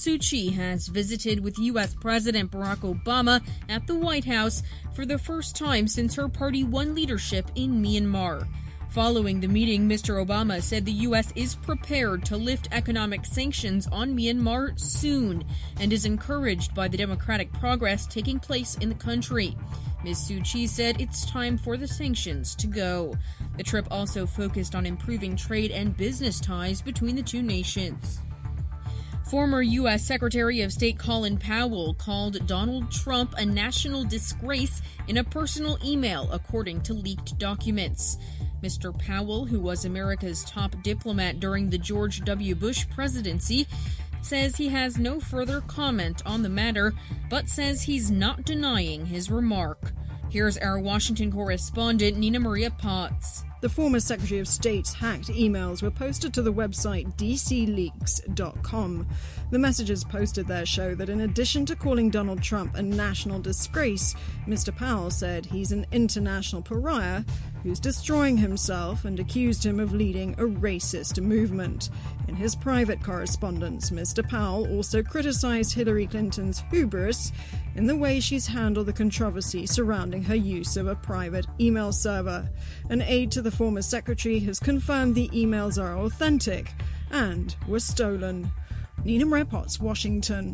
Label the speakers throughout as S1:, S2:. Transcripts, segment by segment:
S1: Suu Kyi has visited with U.S. President Barack Obama at the White House for the first time since her party won leadership in Myanmar. Following the meeting, Mr. Obama said the U.S. is prepared to lift economic sanctions on Myanmar soon and is encouraged by the democratic progress taking place in the country. Ms. Suu Kyi said it's time for the sanctions to go. The trip also focused on improving trade and business ties between the two nations. Former U.S. Secretary of State Colin Powell called Donald Trump a national disgrace in a personal email, according to leaked documents. Mr. Powell, who was America's top diplomat during the George W. Bush presidency, says he has no further comment on the matter, but says he's not denying his remark. Here's our Washington correspondent, Nina Maria Potts.
S2: The former Secretary of State's hacked emails were posted to the website dcleaks.com. The messages posted there show that in addition to calling Donald Trump a national disgrace, Mr. Powell said he's an international pariah who's destroying himself and accused him of leading a racist movement. In his private correspondence, Mr. Powell also criticized Hillary Clinton's hubris in the way she's handled the controversy surrounding her use of a private email server. An aide to the former secretary has confirmed the emails are authentic and were stolen. Nina Maria Potts, Washington.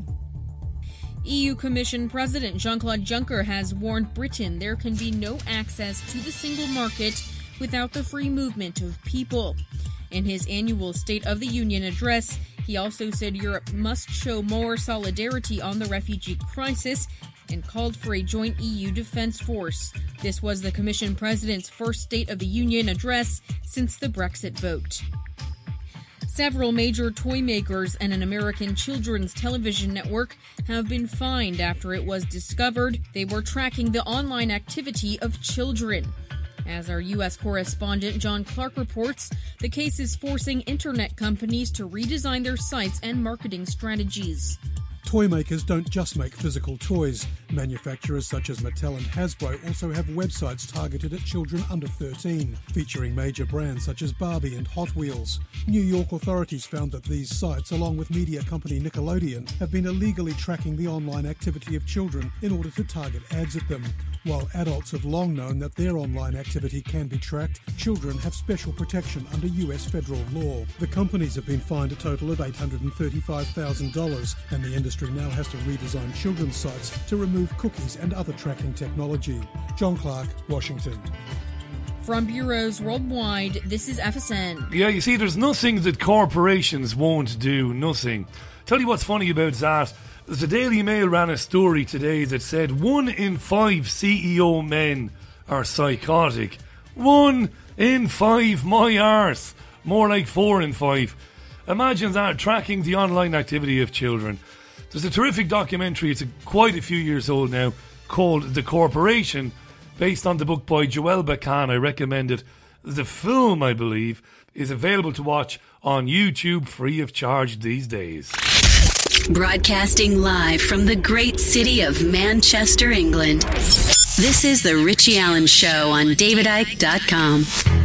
S1: EU Commission President Jean-Claude Juncker has warned Britain there can be no access to the single market without the free movement of people. In his annual State of the Union address, he also said Europe must show more solidarity on the refugee crisis and called for a joint EU defence force. This was the Commission President's first State of the Union address since the Brexit vote. Several major toy makers and an American children's television network have been fined after it was discovered they were tracking the online activity of children. As our U.S. correspondent John Clark reports, the case is forcing internet companies to redesign their sites and marketing strategies.
S3: Toy makers don't just make physical toys. Manufacturers such as Mattel and Hasbro also have websites targeted at children under 13, featuring major brands such as Barbie and Hot Wheels. New York authorities found that these sites, along with media company Nickelodeon, have been illegally tracking the online activity of children in order to target ads at them. While adults have long known that their online activity can be tracked, children have special protection under US federal law. The companies have been fined a total of $835,000, and the industry now has to redesign children's sites to remove cookies and other tracking technology. John Clark, Washington.
S1: From bureaus worldwide, this is FSN.
S4: Yeah, you see, there's nothing that corporations won't do. Nothing. Tell you what's funny about that. The Daily Mail ran a story today that said 1 in 5 CEO men are psychotic. 1 in 5, my arse. More like 4 in 5. Imagine that, tracking the online activity of children. There's a terrific documentary, it's quite a few years old now, called The Corporation, based on the book by Joel Bakan. I recommend it. The film, I believe, is available to watch on YouTube free of charge these days.
S5: Broadcasting live from the great city of Manchester, England. This is The Richie Allen Show on DavidIke.com.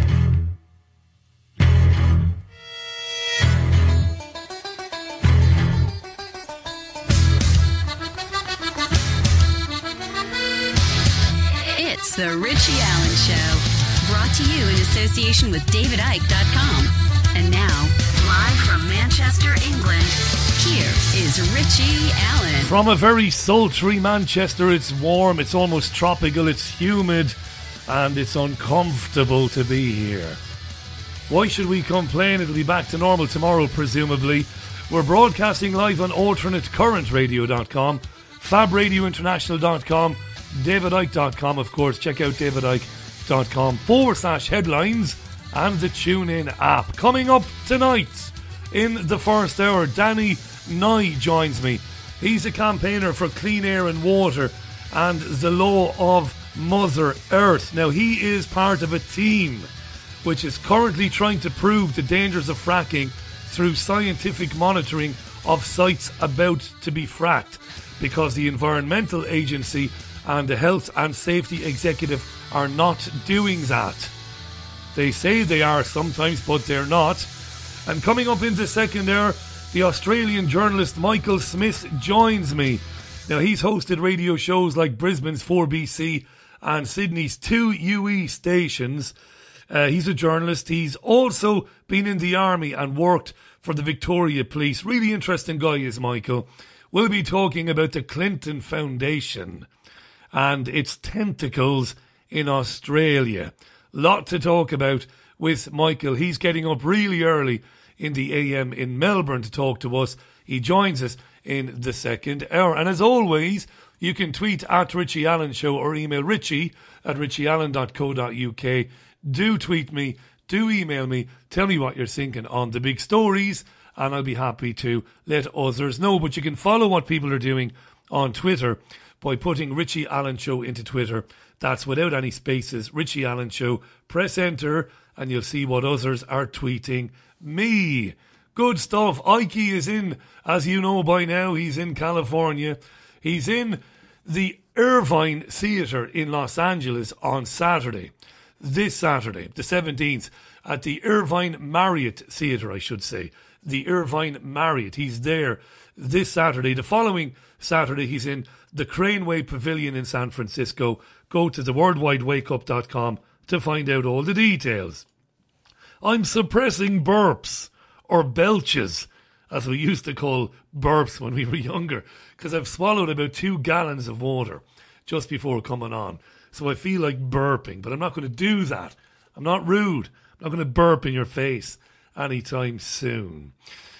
S5: It's The Richie Allen Show, brought to you in association with DavidIke.com. And now, live from Manchester, England, here is Richie Allen.
S4: From a very sultry Manchester, it's warm, it's almost tropical, it's humid, and it's uncomfortable to be here. Why should we complain? It'll be back to normal tomorrow, presumably. We're broadcasting live on alternatecurrentradio.com, fabradiointernational.com, davidike.com, of course. Check out davidike.com/headlines and the TuneIn app. Coming up tonight in the first hour, Danny Nye joins me. He's a campaigner for clean air and water and the law of Mother Earth. Now, he is part of a team which is currently trying to prove the dangers of fracking through scientific monitoring of sites about to be fracked, because the Environmental Agency and the Health and Safety Executive are not doing that. They say they are sometimes, but they're not. And coming up in the second hour, The Australian journalist Michael Smith joins me. Now, he's hosted radio shows like Brisbane's 4BC and Sydney's 2UE stations. He's a journalist. He's also been in the army and worked for the Victoria Police. Really interesting guy is Michael. We'll be talking about the Clinton Foundation and its tentacles in Australia. Lot to talk about with Michael. He's getting up really early in the AM in Melbourne to talk to us. He joins us in the second hour. And as always, you can tweet at Richie Allen Show or email richie@richieallen.co.uk. Do tweet me, do email me, tell me what you're thinking on the big stories, and I'll be happy to let others know. But you can follow what people are doing on Twitter by putting Richie Allen Show into Twitter. That's without any spaces, Richie Allen Show. Press enter and you'll see what others are tweeting me. Good stuff. Ike is in, as you know by now, he's in California. He's in the Irvine Theatre in Los Angeles on Saturday. This Saturday, the 17th, at the Irvine Marriott Theatre, I should say. The Irvine Marriott. He's there this Saturday. The following Saturday, he's in the Craneway Pavilion in San Francisco. Go to theworldwidewakeup.com to find out all the details. I'm suppressing burps, or belches, as we used to call burps when we were younger, because I've swallowed about 2 gallons of water just before coming on. So I feel like burping, but I'm not going to do that. I'm not rude. I'm not going to burp in your face anytime soon.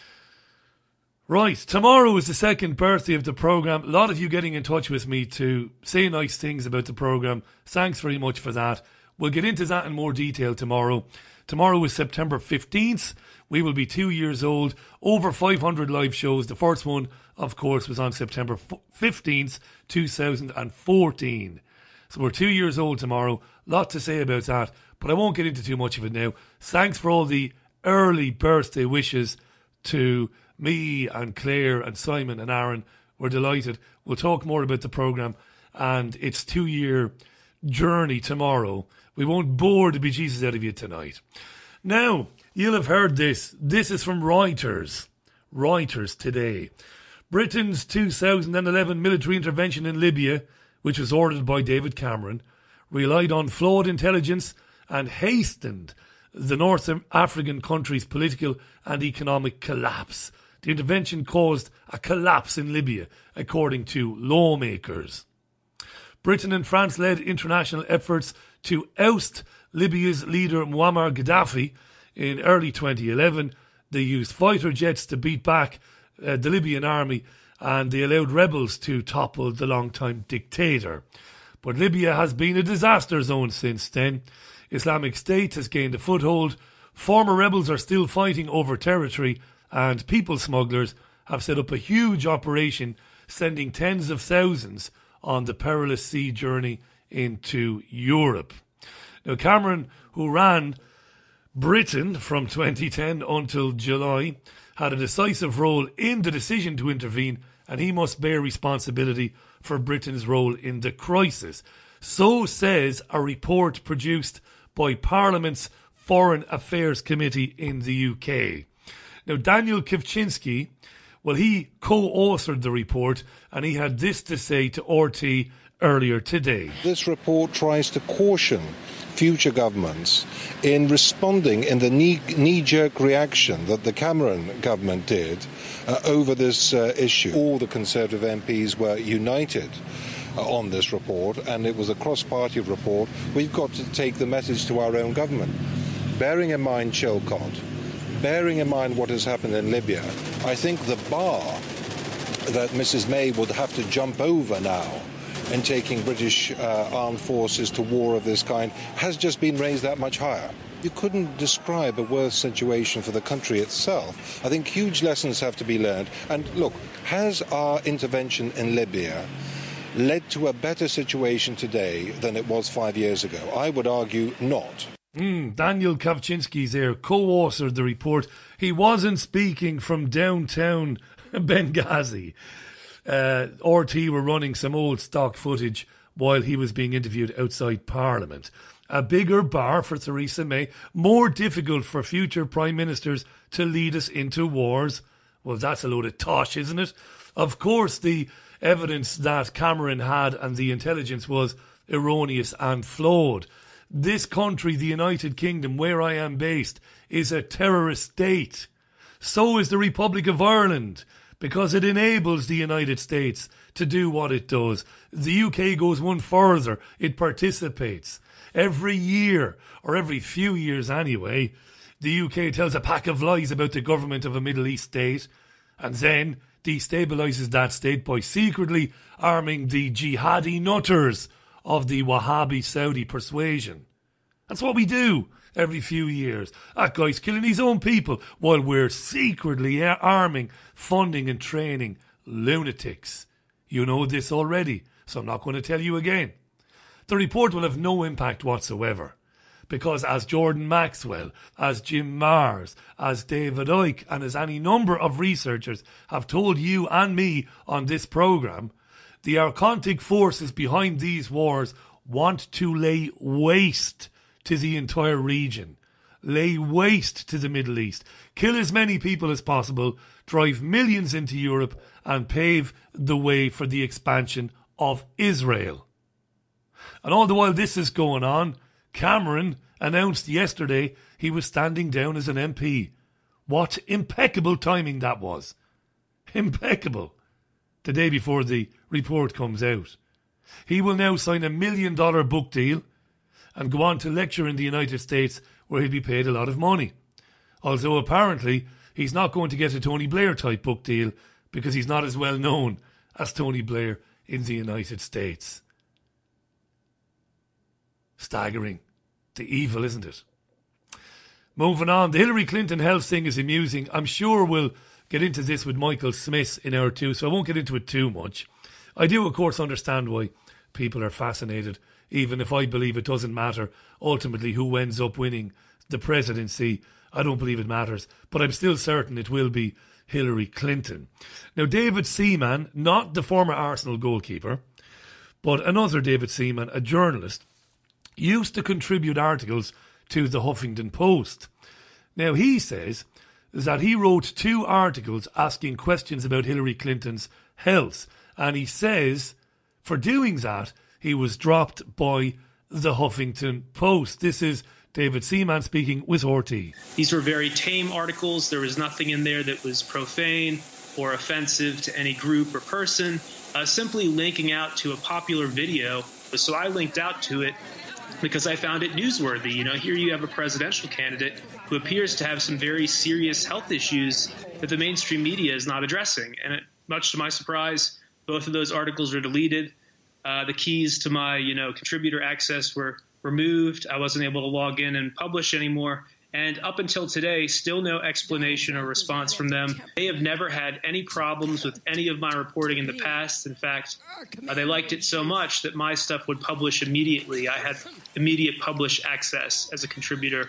S4: Right, tomorrow is the second birthday of the programme. A lot of you getting in touch with me to say nice things about the programme. Thanks very much for that. We'll get into that in more detail tomorrow. Tomorrow is September 15th. We will be 2 years old. Over 500 live shows. The first one, of course, was on September 15th, 2014. So we're 2 years old tomorrow. Lot to say about that, but I won't get into too much of it now. Thanks for all the early birthday wishes to me and Claire and Simon and Aaron. We're delighted. We'll talk more about the programme and its 2-year journey tomorrow. We won't bore the bejesus out of you tonight. Now, you'll have heard this. This is from Reuters. Reuters today. Britain's 2011 military intervention in Libya, which was ordered by David Cameron, relied on flawed intelligence and hastened the North African country's political and economic collapse. The intervention caused a collapse in Libya, according to lawmakers. Britain and France led international efforts to oust Libya's leader Muammar Gaddafi in early 2011. They used fighter jets to beat back the Libyan army, and they allowed rebels to topple the long-time dictator. But Libya has been a disaster zone since then. Islamic State has gained a foothold. Former rebels are still fighting over territory, and people smugglers have set up a huge operation, sending tens of thousands on the perilous sea journey into Europe. Now, Cameron, who ran Britain from 2010 until July, had a decisive role in the decision to intervene, and he must bear responsibility for Britain's role in the crisis. So says a report produced by Parliament's Foreign Affairs Committee in the UK. Now, Daniel Kawczynski, well, he co-authored the report, and he had this to say to RT earlier today.
S6: This report tries to caution future governments in responding in the knee-jerk reaction that the Cameron government did over this issue. All the Conservative MPs were united on this report, and it was a cross-party report. We've got to take the message to our own government. Bearing in mind Chilcot, bearing in mind what has happened in Libya, I think the bar that Mrs May would have to jump over now in taking British armed forces to war of this kind has just been raised that much higher. You couldn't describe a worse situation for the country itself. I think huge lessons have to be learned. And look, has our intervention in Libya led to a better situation today than it was 5 years ago? I would argue not.
S4: Daniel Kawczynski's there, co-authored the report. He wasn't speaking from downtown Benghazi. RT were running some old stock footage while he was being interviewed outside Parliament. A bigger bar for Theresa May, more difficult for future prime ministers to lead us into wars. Well, that's a load of tosh, isn't it? Of course, the evidence that Cameron had and the intelligence was erroneous and flawed. This country, the United Kingdom, where I am based, is a terrorist state. So is the Republic of Ireland, because it enables the United States to do what it does. The UK goes one further. It participates. Every year, or every few years anyway, the UK tells a pack of lies about the government of a Middle East state and then destabilises that state by secretly arming the jihadi nutters of the Wahhabi Saudi persuasion. That's what we do every few years. That guy's killing his own people while we're secretly arming, funding and training lunatics. You know this already, so I'm not going to tell you again. The report will have no impact whatsoever, because as Jordan Maxwell, as Jim Marrs, as David Icke and as any number of researchers have told you and me on this programme, the Archontic forces behind these wars want to lay waste to the entire region, lay waste to the Middle East, kill as many people as possible, drive millions into Europe and pave the way for the expansion of Israel. And all the while this is going on, Cameron announced yesterday he was standing down as an MP. What impeccable timing that was. Impeccable. The day before the report comes out. He will now sign $1 million book deal and go on to lecture in the United States, where he'll be paid a lot of money. Although apparently he's not going to get a Tony Blair type book deal because he's not as well known as Tony Blair in the United States. Staggering. The evil, isn't it? Moving on, the Hillary Clinton health thing is amusing. I'm sure we'll get into this with Michael Smith in hour 2, so I won't get into it too much. I do, of course, understand why people are fascinated, even if I believe it doesn't matter ultimately who ends up winning the presidency. I don't believe it matters, but I'm still certain it will be Hillary Clinton. Now, David Seaman, not the former Arsenal goalkeeper, but another David Seaman, a journalist, used to contribute articles to the Huffington Post. Now, he says that he wrote 2 articles asking questions about Hillary Clinton's health, and he says for doing that he was dropped by the Huffington Post. This is David Seaman speaking with RT.
S7: These were very tame articles. There was nothing in there that was profane or offensive to any group or person, simply linking out to a popular video. So I linked out to it because I found it newsworthy. You know, here you have a presidential candidate who appears to have some very serious health issues that the mainstream media is not addressing. And much to my surprise, both of those articles were deleted. The keys to my, contributor access were removed. I wasn't able to log in and publish anymore. And up until today, still no explanation or response from them. They have never had any problems with any of my reporting in the past. In fact, they liked it so much that my stuff would publish immediately. I had immediate publish access as a contributor.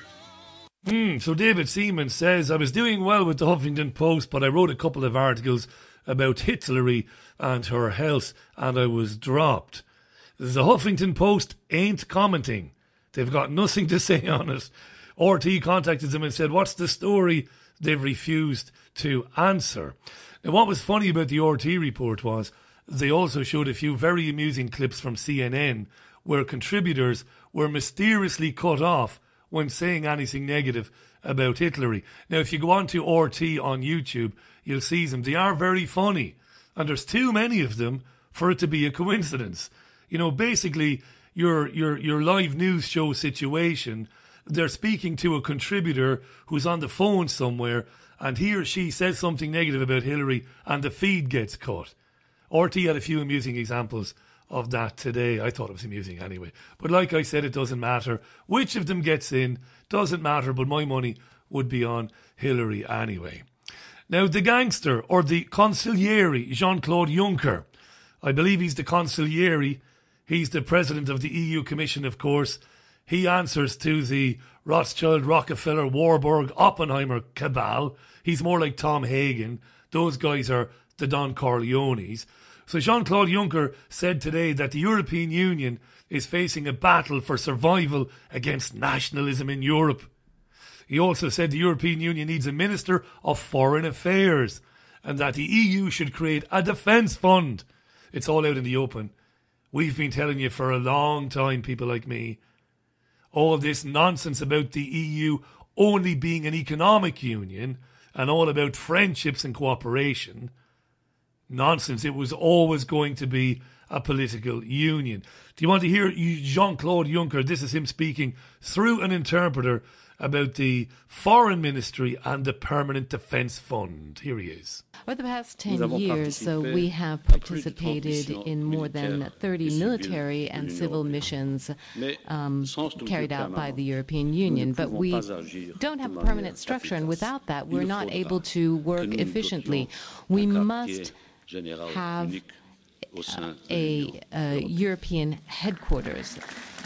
S4: So David Seaman says, I was doing well with the Huffington Post, but I wrote a couple of articles about Hillary and her health, and I was dropped. The Huffington Post ain't commenting. They've got nothing to say on it. RT contacted them and said, what's the story? They've refused to answer. Now, what was funny about the RT report was they also showed a few very amusing clips from CNN where contributors were mysteriously cut off when saying anything negative about Hillary. Now, if you go on to RT on YouTube, you'll see them. They are very funny, and there's too many of them for it to be a coincidence. You know, basically, your live news show situation, they're speaking to a contributor who's on the phone somewhere, and he or she says something negative about Hillary, and the feed gets cut. RT had a few amusing examples of that today. I thought it was amusing anyway. But like I said, it doesn't matter. Which of them gets in doesn't matter, but my money would be on Hillary anyway. Now, the gangster, or the consigliere, Jean-Claude Juncker, I believe he's the consigliere. He's the president of the EU Commission, of course. He answers to the Rothschild, Rockefeller, Warburg, Oppenheimer cabal. He's more like Tom Hagen. Those guys are the Don Corleones. So Jean-Claude Juncker said today that the European Union is facing a battle for survival against nationalism in Europe. He also said the European Union needs a Minister of Foreign Affairs. and that the EU should create a defence fund. It's all out in the open. We've been telling you for a long time, people like me, all this nonsense about the EU only being an economic union and all about friendships and cooperation. Nonsense. It was always going to be a political union. Do you want to hear Jean-Claude Juncker? This is him speaking through an interpreter about the Foreign Ministry and the Permanent Defence Fund. Here he is.
S8: Over the past 10 years, we have participated in more than 30 military and civil missions carried out by the European Union. But we don't have a permanent structure, and without that, we're not able to work efficiently. We must have a European headquarters.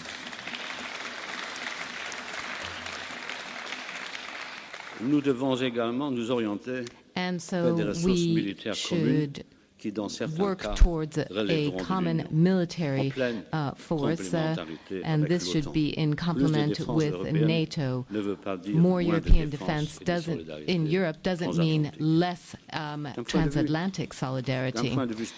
S8: And so we should work towards a common military force, and this should be in complement with NATO. More European defense in Europe doesn't mean less transatlantic solidarity.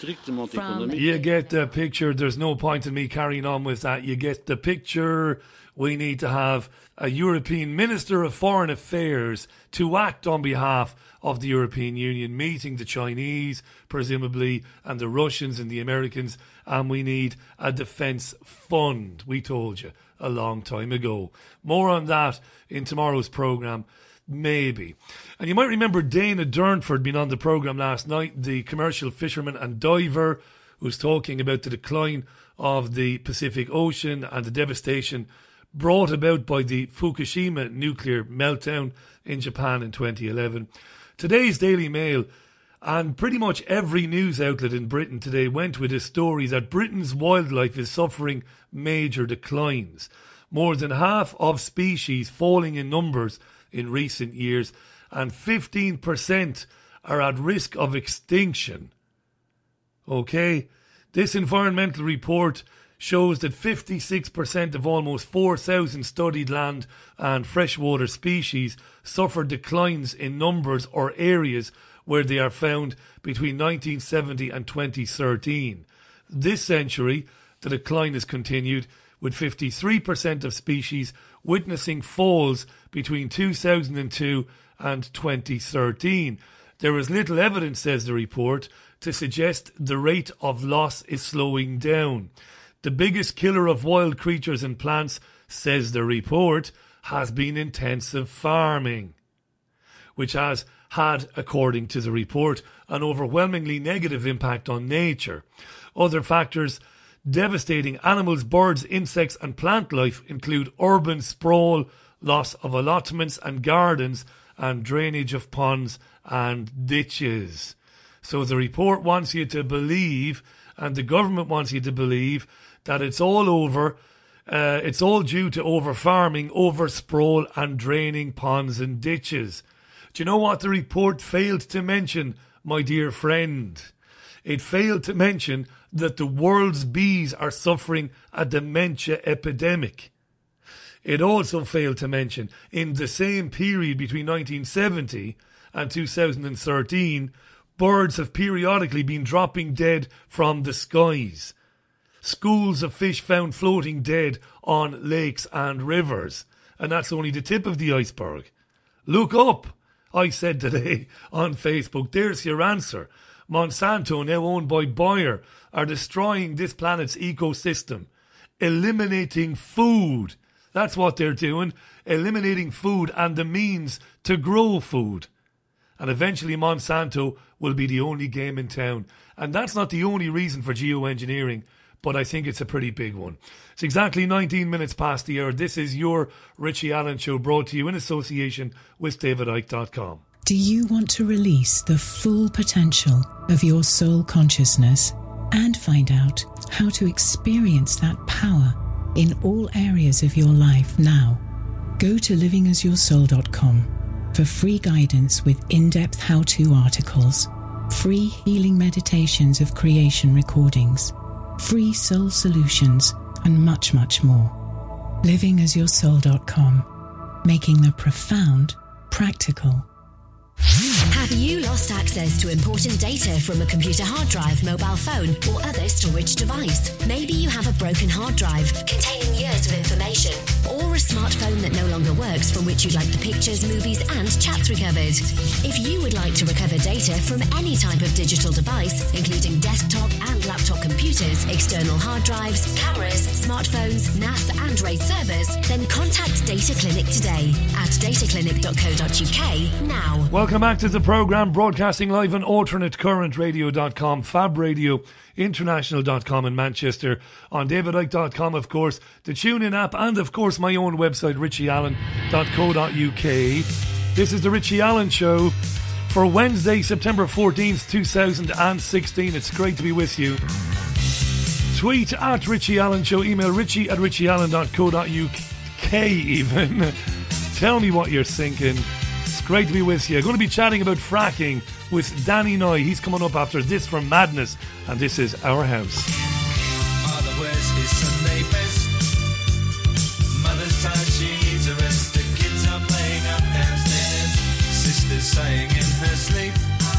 S4: You get the picture. There's no point in me carrying on with that. You get the picture. We need to have a European Minister of Foreign Affairs to act on behalf of the European Union, meeting the Chinese, presumably, and the Russians and the Americans, and we need a defence fund. We told you a long time ago. More on that in tomorrow's programme, maybe. And you might remember Dana Durnford being on the programme last night, the commercial fisherman and diver who's talking about the decline of the Pacific Ocean and the devastation brought about by the Fukushima nuclear meltdown in Japan in 2011. Today's Daily Mail and pretty much every news outlet in Britain today went with a story that Britain's wildlife is suffering major declines. More than half of species falling in numbers in recent years, and 15% are at risk of extinction. Okay, this environmental report shows that 56% of almost 4,000 studied land and freshwater species suffer declines in numbers or areas where they are found between 1970 and 2013. This century, the decline has continued, with 53% of species witnessing falls between 2002 and 2013. There is little evidence, says the report, to suggest the rate of loss is slowing down. The biggest killer of wild creatures and plants, says the report, has been intensive farming, which has had, according to the report, an overwhelmingly negative impact on nature. Other factors devastating animals, birds, insects and plant life include urban sprawl, loss of allotments and gardens, and drainage of ponds and ditches. So the report wants you to believe, and the government wants you to believe, that it's all over. It's all due to over-farming, over-sprawl and draining ponds and ditches. Do you know what the report failed to mention, my dear friend? It failed to mention that the world's bees are suffering a dementia epidemic. It also failed to mention, in the same period between 1970 and 2013, birds have periodically been dropping dead from the skies. Schools of fish found floating dead on lakes and rivers. And that's only the tip of the iceberg. Look up, I said today on Facebook. There's your answer. Monsanto, now owned by Bayer, are destroying this planet's ecosystem. Eliminating food. That's what they're doing. Eliminating food and the means to grow food. And eventually Monsanto will be the only game in town. And that's not the only reason for geoengineering, but I think it's a pretty big one. It's exactly 19 minutes past the hour. This is your Richie Allen Show, brought to you in association with DavidIcke.com.
S9: Do you want to release the full potential of your soul consciousness and find out how to experience that power in all areas of your life now? Go to livingasyoursoul.com for free guidance with in-depth how-to articles, free healing meditations of creation recordings, free soul solutions, and much, much more. livingasyoursoul.com, making the profound practical.
S10: Have you lost access to important data from a computer hard drive, mobile phone, or other storage device? Maybe you have a broken hard drive containing years of information, or a smartphone that no longer works from which you'd like the pictures, movies, and chats recovered. If you would like to recover data from any type of digital device, including desktop and laptop computers, external hard drives, cameras, smartphones, NAS, and RAID servers, then contact Data Clinic today at dataclinic.co.uk now.
S4: Welcome back to the programme, broadcasting live on alternatecurrentradio.com, Fab Radio International.com in Manchester, on davidicke.com, of course, the TuneIn app, and of course my own website, richieallen.co.uk. This is the Richie Allen Show for Wednesday, September 14th, 2016. It's great to be with you. Tweet at Richie Allen Show, email richie@richieallen.co.uk even. Tell me what you're thinking. It's great to be with you. I'm going to be chatting about fracking with Danny Noy. He's coming up after this from Madness, and this is Our House.
S11: Father wears his Sunday best. Mother's tired, she needs a rest. The kids are playing up downstairs. Sister's saying in her sleep.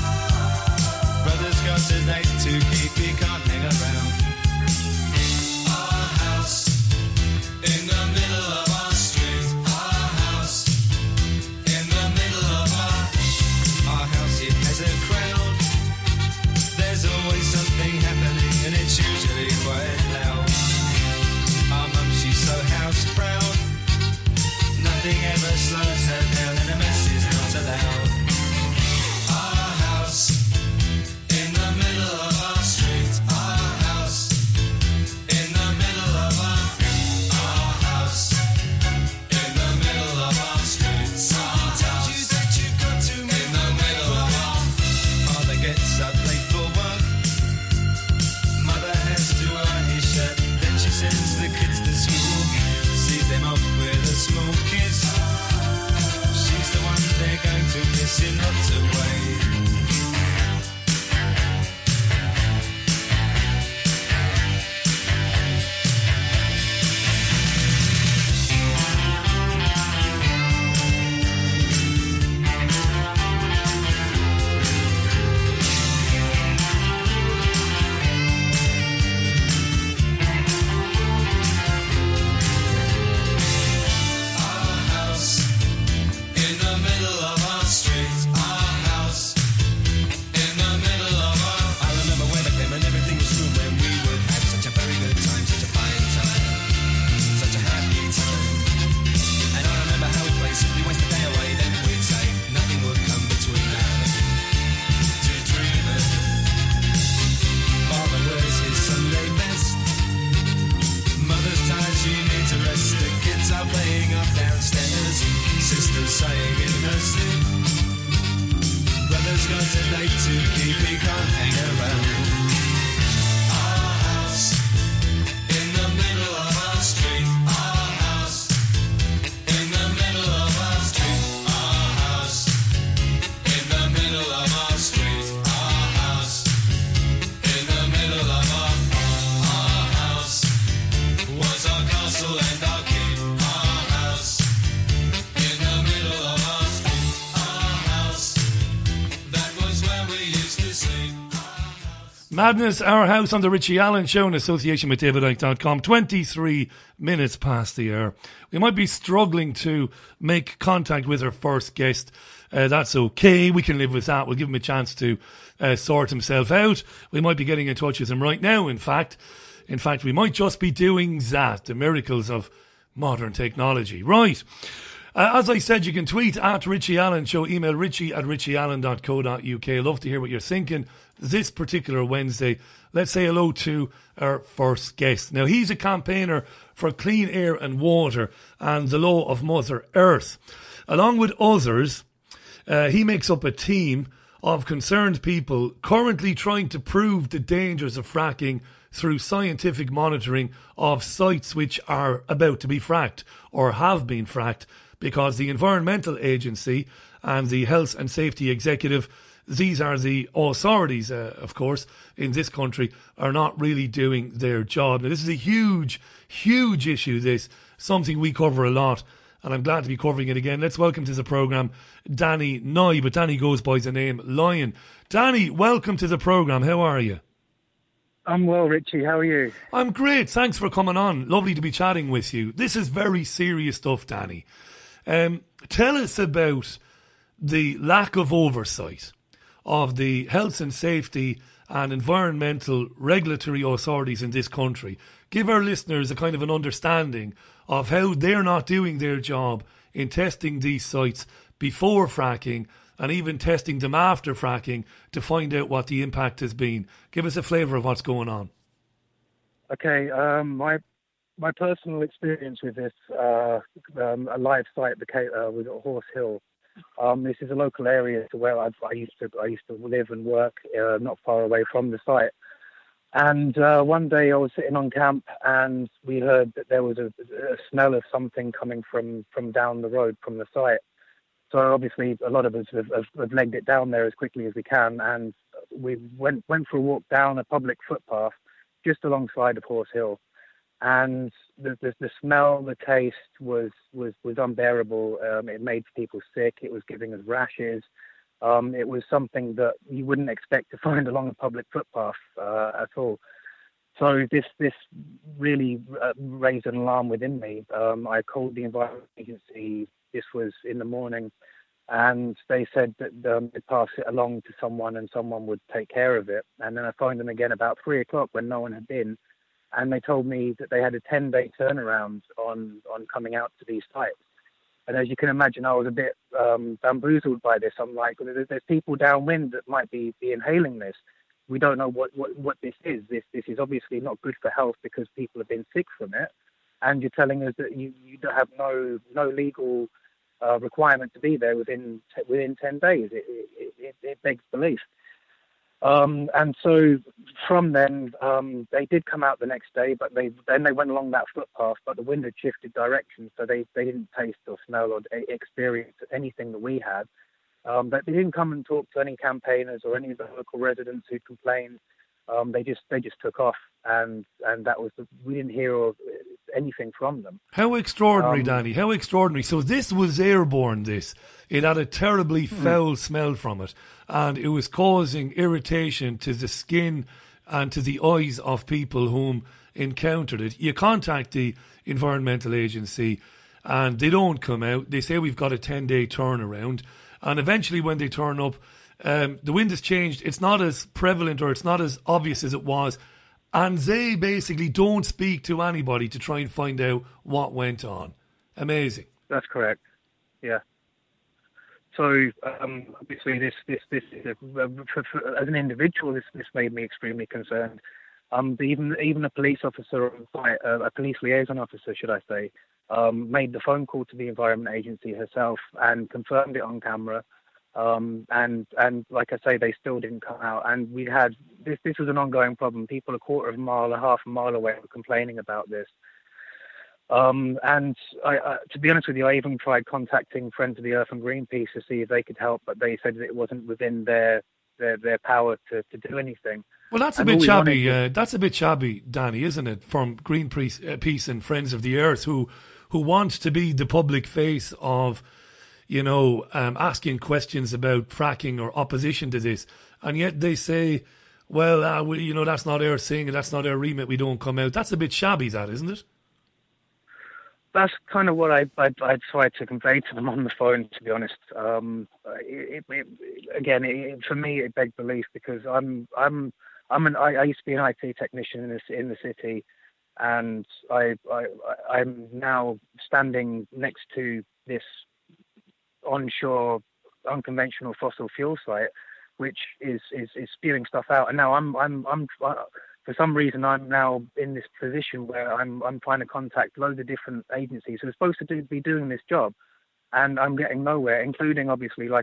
S11: Brother's got a date to keep, he can't hang around. Our house in the middle of our street. Our house in the middle of our house. It has a crowd. There's always something happening, and it's usually quite loud. Our mum, she's so house proud. Nothing ever slows her down, and a mess is not allowed. Our house in the middle of our street. Our house in the middle of our house in the middle of our street. Someone tells you that you've got to in the middle of our. Father gets up late for work. Mother has to iron his shirt. Then she sends the kids to school. Sees them off with a small kiss. She's the one they're going to miss in lots of ways.
S4: Madness, Our House on the Richie Allen Show in association with davidicke.com. 23 minutes past the hour. We might be struggling to make contact with our first guest. That's okay. We can live with that. We'll give him a chance to sort himself out. We might be getting in touch with him right now, in fact. In fact, we might just be doing that. The miracles of modern technology. Right. As I said, you can tweet at Richie Allen Show, email richie@richieallen.co.uk. Love to hear what you're thinking this particular Wednesday. Let's say hello to our first guest. Now, he's a campaigner for clean air and water and the law of Mother Earth. Along with others, he makes up a team of concerned people currently trying to prove the dangers of fracking through scientific monitoring of sites which are about to be fracked or have been fracked, because the Environmental Agency and the Health and Safety Executive, these are the authorities, of course, in this country, are not really doing their job. Now, this is a huge, huge issue, this, something we cover a lot and I'm glad to be covering it again. Let's welcome to the programme Danny Nye, but Danny goes by the name Lion. Danny, welcome to the programme. How are you?
S12: I'm well, Richie. How are you?
S4: I'm great. Thanks for coming on. Lovely to be chatting with you. This is very serious stuff, Danny. Tell us about the lack of oversight of the health and safety and environmental regulatory authorities in this country. Give our listeners a kind of an understanding of how they're not doing their job in testing these sites before fracking and even testing them after fracking to find out what the impact has been. Give us a flavour of what's going on.
S12: Okay, my personal experience with this, a live site was at Horse Hill. This is a local area to where I used to live and work, not far away from the site. And one day I was sitting on camp, and we heard that there was a smell of something coming from down the road from the site. So obviously a lot of us have legged it down there as quickly as we can, and we went for a walk down a public footpath just alongside of Horse Hill. And the smell, the taste was unbearable. It made people sick. It was giving us rashes. It was something that you wouldn't expect to find along a public footpath at all. So this really raised an alarm within me. I called the Environment Agency. This was in the morning, and they said that they'd pass it along to someone and someone would take care of it. And then I phoned them again about 3 o'clock when no one had been, and they told me that they had a 10-day turnaround on coming out to these sites. And as you can imagine, I was a bit bamboozled by this. I'm like, there's people downwind that might be inhaling this. We don't know what this is. This is obviously not good for health because people have been sick from it. And you're telling us that you don't have no legal requirement to be there within 10 days. It begs belief. And so from then, they did come out the next day, but they went along that footpath, but the wind had shifted direction, so they didn't taste or smell or experience anything that we had. But they didn't come and talk to any campaigners or any of the local residents who complained. They just took off, and that was we didn't hear anything from them.
S4: How extraordinary, Danny! How extraordinary! So this was airborne. It had a terribly foul smell from it, and it was causing irritation to the skin and to the eyes of people whom encountered it. You contact the Environmental Agency, and they don't come out. They say we've got a 10-day turnaround, and eventually when they turn up, the wind has changed. It's not as prevalent or it's not as obvious as it was. And they basically don't speak to anybody to try and find out what went on. Amazing.
S12: That's correct. Yeah. So obviously, this as an individual, this made me extremely concerned. Even a police officer, a police liaison officer, should I say, made the phone call to the Environment Agency herself and confirmed it on camera. And like I say, they still didn't come out. And we had this was an ongoing problem. People half a mile away were complaining about this. And I, to be honest with you, I even tried contacting Friends of the Earth and Greenpeace to see if they could help, but they said that it wasn't within their power to do anything.
S4: Well, that's a bit shabby. That's a bit shabby, Danny, isn't it? From Greenpeace and Friends of the Earth, who want to be the public face of, asking questions about fracking or opposition to this, and yet they say, well, that's not our thing, and that's not our remit, we don't come out. That's a bit shabby, isn't it?
S12: That's kind of what I tried to convey to them on the phone, to be honest. For me, it begged belief because I used to be an IT technician in the city, and I'm now standing next to this onshore unconventional fossil fuel site, which is spewing stuff out. And now I'm for some reason I'm now in this position where I'm trying to contact loads of different agencies who are supposed to be doing this job, and I'm getting nowhere, including obviously like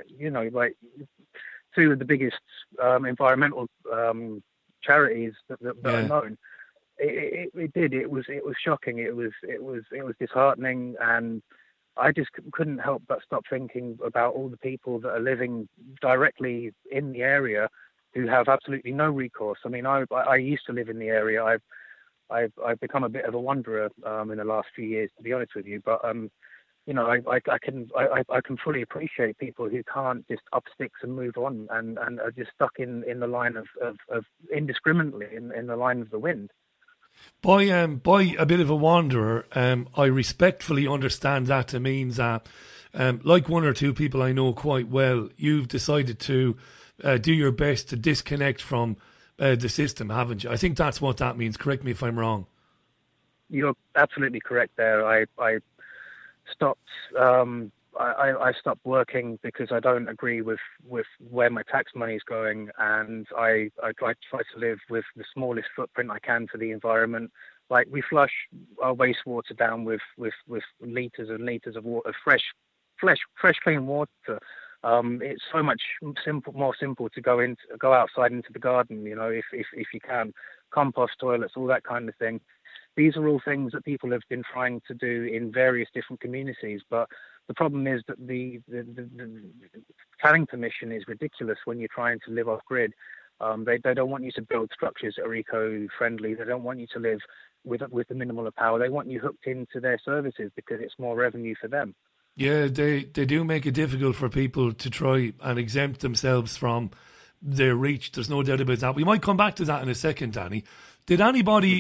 S12: two of the biggest environmental charities that are known. It was shocking. It was disheartening, and I just couldn't help but stop thinking about all the people that are living directly in the area who have absolutely no recourse. I mean, I used to live in the area. I've become a bit of a wanderer in the last few years, to be honest with you. But I can fully appreciate people who can't just up sticks and move on and are just stuck in the line of indiscriminately in the line of the wind.
S4: By a bit of a wanderer, I respectfully understand that to mean that, like one or two people I know quite well, you've decided to do your best to disconnect from the system, haven't you? I think that's what that means. Correct me if I'm wrong.
S12: You're absolutely correct there. I stopped. I stopped working because I don't agree with where my tax money is going, and I try to live with the smallest footprint I can for the environment. Like, we flush our wastewater down with liters and liters of water, fresh clean water. It's so much more simple to go outside into the garden, if you can, compost toilets, all that kind of thing. These are all things that people have been trying to do in various different communities, but the problem is that the planning permission is ridiculous when you're trying to live off grid. They don't want you to build structures that are eco-friendly. They don't want you to live with the minimal of power. They want you hooked into their services because it's more revenue for them.
S4: Yeah, they do make it difficult for people to try and exempt themselves from their reach. There's no doubt about that. We might come back to that in a second, Danny. Did anybody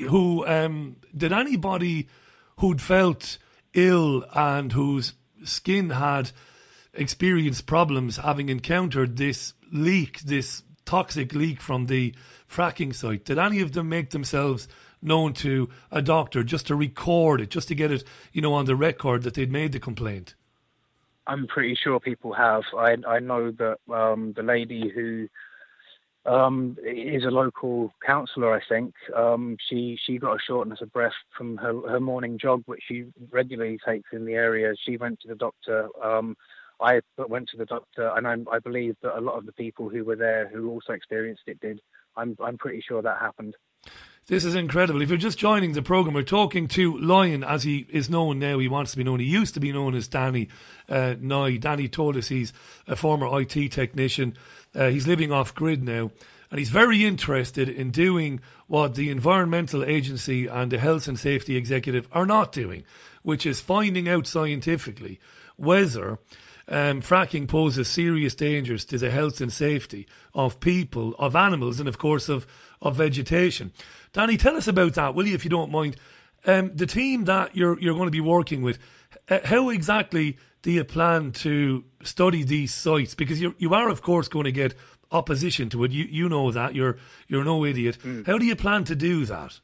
S4: who'd felt ill and whose skin had experienced problems having encountered this leak, this toxic leak from the fracking site, did any of them make themselves known to a doctor just to record it, just to get it, on the record that they'd made the complaint?
S12: I'm pretty sure people have. I know that the lady who is a local councillor, I think, she got a shortness of breath from her morning jog, which she regularly takes in the area. She went to the doctor. I went to the doctor, and I believe that a lot of the people who were there who also experienced it did. I'm pretty sure that happened.
S4: This is incredible. If you're just joining the programme, we're talking to Lion, as he is known now. He wants to be known. He used to be known as Danny Nye. Danny told us he's a former IT technician. He's living off grid now. And he's very interested in doing what the Environmental Agency and the Health and Safety Executive are not doing, which is finding out scientifically whether fracking poses serious dangers to the health and safety of people, of animals, and of course of vegetation. Danny, tell us about that, will you, if you don't mind? The team that you're going to be working with, how exactly do you plan to study these sites? Because you are, of course, going to get opposition to it. You know that. You're no idiot. How do you plan to do that?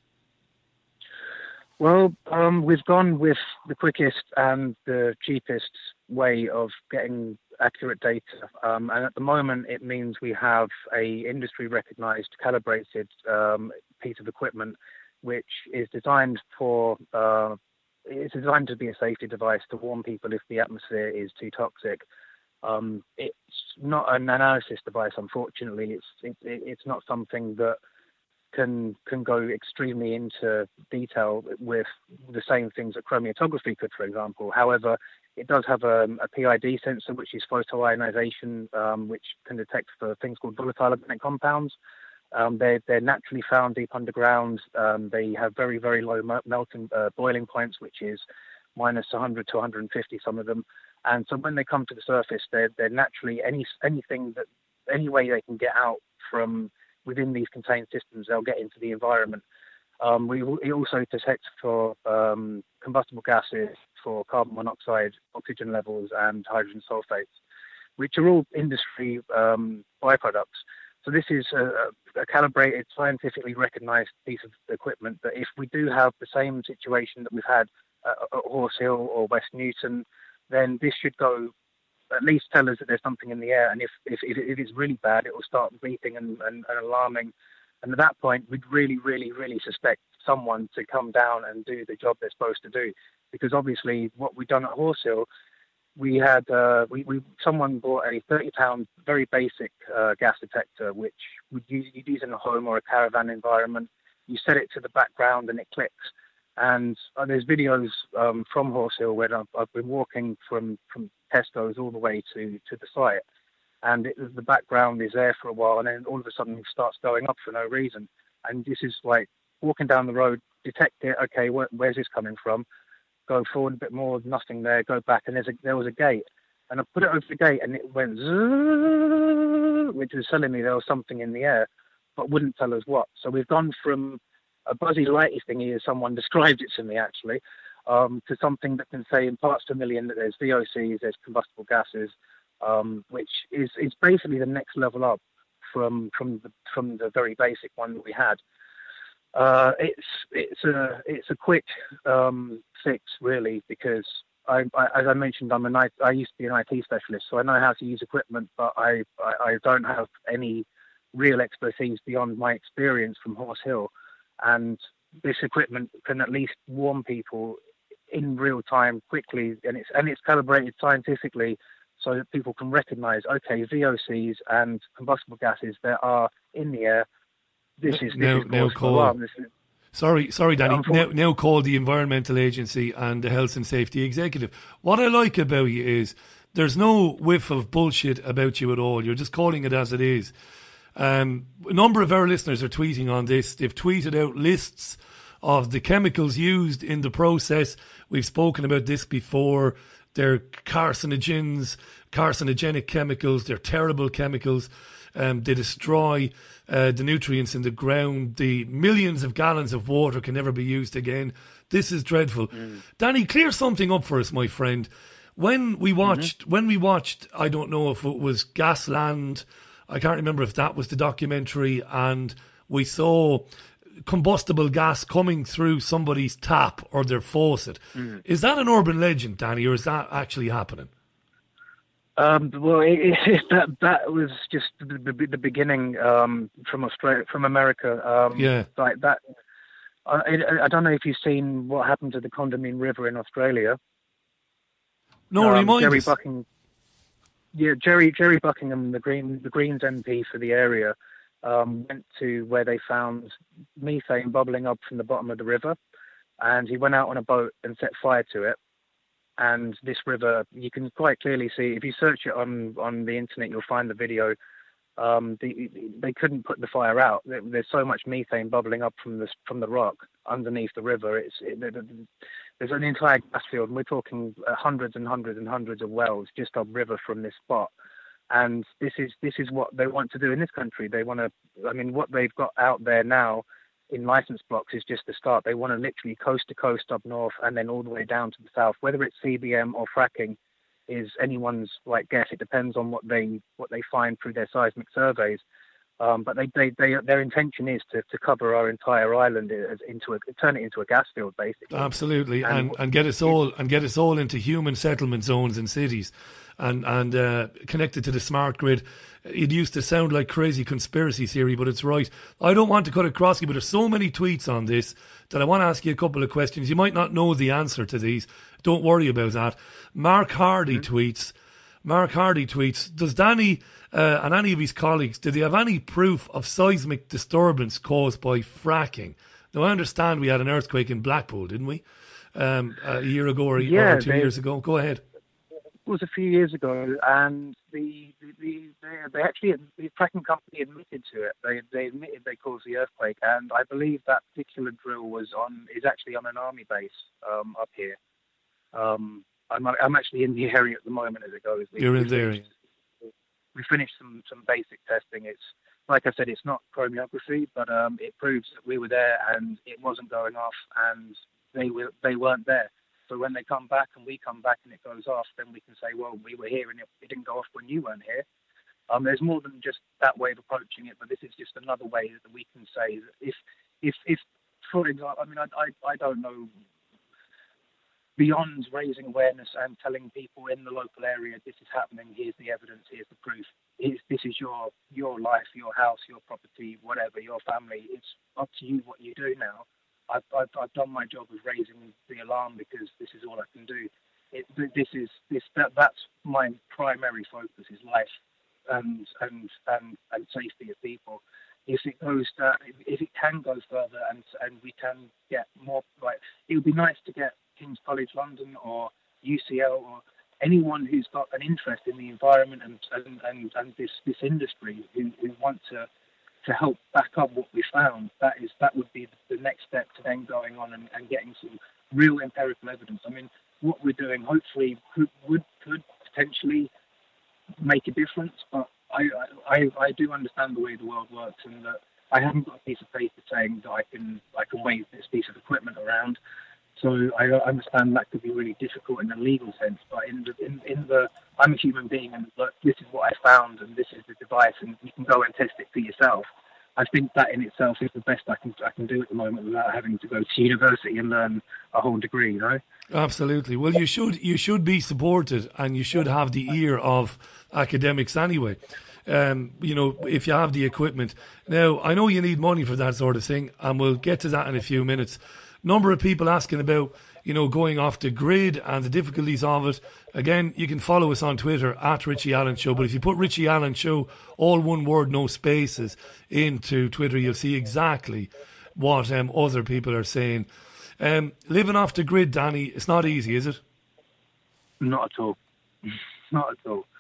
S12: Well, we've gone with the quickest and the cheapest way of getting accurate data. And at the moment, it means we have a industry-recognised, calibrated piece of equipment, which is designed for it's designed to be a safety device to warn people if the atmosphere is too toxic. It's not an analysis device, unfortunately. It's not something that can go extremely into detail with the same things that chromatography could, for example. However, it does have a PID sensor, which is photoionization, which can detect for things called volatile organic compounds. They're naturally found deep underground. They have very, very low boiling points, which is minus 100 to 150, some of them. And so when they come to the surface, they're naturally any way they can get out from within these contained systems, they'll get into the environment. It also detects for combustible gases, for carbon monoxide, oxygen levels, and hydrogen sulfates, which are all industry byproducts. So this is a calibrated, scientifically recognized piece of equipment that if we do have the same situation that we've had at Horse Hill or West Newton, then this should go at least tell us that there's something in the air. And if it's really bad, it will start beeping and alarming. And at that point, we'd really, really, really suspect someone to come down and do the job they're supposed to do. Because obviously what we've done at Horse Hill, we had someone bought a £30 very basic gas detector, which you'd use in a home or a caravan environment. You set it to the background and it clicks. And there's videos from Horse Hill where I've been walking from Tesco's all the way to the site, and the background is there for a while, and then all of a sudden it starts going up for no reason. And this is like walking down the road, detect it, okay, where's this coming from? go forward a bit more, nothing there, go back, and there was a gate. And I put it over the gate, and it went zzz, which was telling me there was something in the air, but wouldn't tell us what. So we've gone from a buzzy lighty thingy, as someone described it to me actually, to something that can say in parts per million that there's VOCs, there's combustible gases, which is basically the next level up from the very basic one that we had. It's a quick fix really, because as I mentioned, I used to be an IT specialist, so I know how to use equipment, but I don't have any real expertise beyond my experience from Horse Hill, and this equipment can at least warn people in real time quickly, and it's calibrated scientifically so that people can recognise, okay, VOCs and combustible gases that are in the air. This is alarm.
S4: Sorry, Danny. Now called the Environmental Agency and the Health and Safety Executive. What I like about you is there's no whiff of bullshit about you at all. You're just calling it as it is. A number of our listeners are tweeting on this. They've tweeted out lists of the chemicals used in the process. We've spoken about this before. They're carcinogenic chemicals. They're terrible chemicals. They destroy the nutrients in the ground. The millions of gallons of water can never be used again. This is dreadful. Danny, clear something up for us, my friend. When we watched, I don't know if it was Gasland, I can't remember if that was the documentary, and we saw combustible gas coming through somebody's tap or their faucet. Is that an urban legend, Danny, or is that actually happening?
S12: Well, that was just the beginning from Australia, from America. Like that. I don't know if you've seen what happened to the Condamine River in Australia.
S4: No, remind us.
S12: Jerry Buckingham, the Greens MP for the area, went to where they found methane bubbling up from the bottom of the river, and he went out on a boat and set fire to it. And this river, you can quite clearly see, if you search it on the internet, you'll find the video. They couldn't put the fire out. There's so much methane bubbling up from the rock underneath the river. There's an entire gas field, and we're talking hundreds and hundreds and hundreds of wells just upriver from this spot. And this is what they want to do in this country. They want to. I mean, what they've got out there now in license blocks is just the start. They want to literally coast to coast up north and then all the way down to the south. Whether it's CBM or fracking is anyone's guess. It depends on what they find through their seismic surveys. But their intention is to cover our entire island turn it into a gas field, basically.
S4: Absolutely, and get us all into human settlement zones in cities, and connected to the smart grid. It used to sound like crazy conspiracy theory, but it's right. I don't want to cut across you, but there's so many tweets on this that I want to ask you a couple of questions. You might not know the answer to these. Don't worry about that. Mark Hardy tweets, does Danny and any of his colleagues, do they have any proof of seismic disturbance caused by fracking? Now, I understand we had an earthquake in Blackpool, didn't we? A year ago or 2 years ago. Go ahead.
S12: It was a few years ago, and the fracking company admitted to it. They admitted they caused the earthquake, and I believe that particular drill is actually on an army base up here. I'm actually in the area at the moment as it goes.
S4: You're in the area.
S12: We finished some basic testing. It's like I said, it's not chromiography, but it proves that we were there and it wasn't going off, and they weren't there. So when they come back and we come back and it goes off, then we can say, well, we were here and it didn't go off when you weren't here. There's more than just that way of approaching it, but this is just another way that we can say that if for example, I mean, I don't know. Beyond raising awareness and telling people in the local area, this is happening, here's the evidence, here's the proof, this is your life, your house, your property, whatever, your family. It's up to you what you do now. I've done my job of raising the alarm because this is all I can do. That's my primary focus is life and safety of people. If it can go further and we can get more, it would be nice to get King's College London or UCL or anyone who's got an interest in the environment and this industry who want to help back up what we found. That would be the next step to then going on and getting some real empirical evidence. I mean, what we're doing hopefully could potentially make a difference, but I do understand the way the world works, and that I haven't got a piece of paper saying that I can wave this piece of equipment around. So I understand that could be really difficult in a legal sense, but in the I'm a human being, and look, this is what I found, and this is the device, and you can go and test it for yourself. I think that in itself is the best I can do at the moment without having to go to university and learn a whole degree, you know?
S4: Absolutely. Well, you should be supported, and you should have the ear of academics anyway. If you have the equipment. Now, I know you need money for that sort of thing, and we'll get to that in a few minutes. Number of people asking about, going off the grid and the difficulties of it. Again, you can follow us on Twitter at Richie Allen Show. But if you put Richie Allen Show, all one word, no spaces, into Twitter, you'll see exactly what other people are saying. Living off the grid, Danny, it's not easy, is it?
S12: Not at all. Not at all.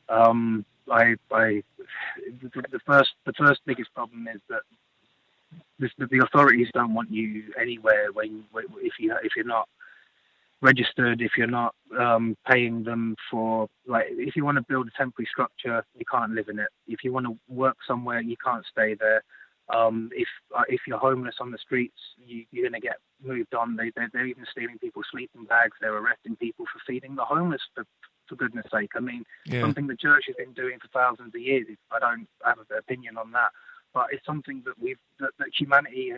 S12: The first biggest problem is that the authorities don't want you anywhere if you're not registered, if you're not paying them for, like, if you want to build a temporary structure, you can't live in it. If you want to work somewhere, you can't stay there. If you're homeless on the streets, you're going to get moved on. They're even stealing people's sleeping bags. They're arresting people for feeding the homeless, for goodness sake. I mean, something the church has been doing for thousands of years. I don't have an opinion on that, but it's something that that humanity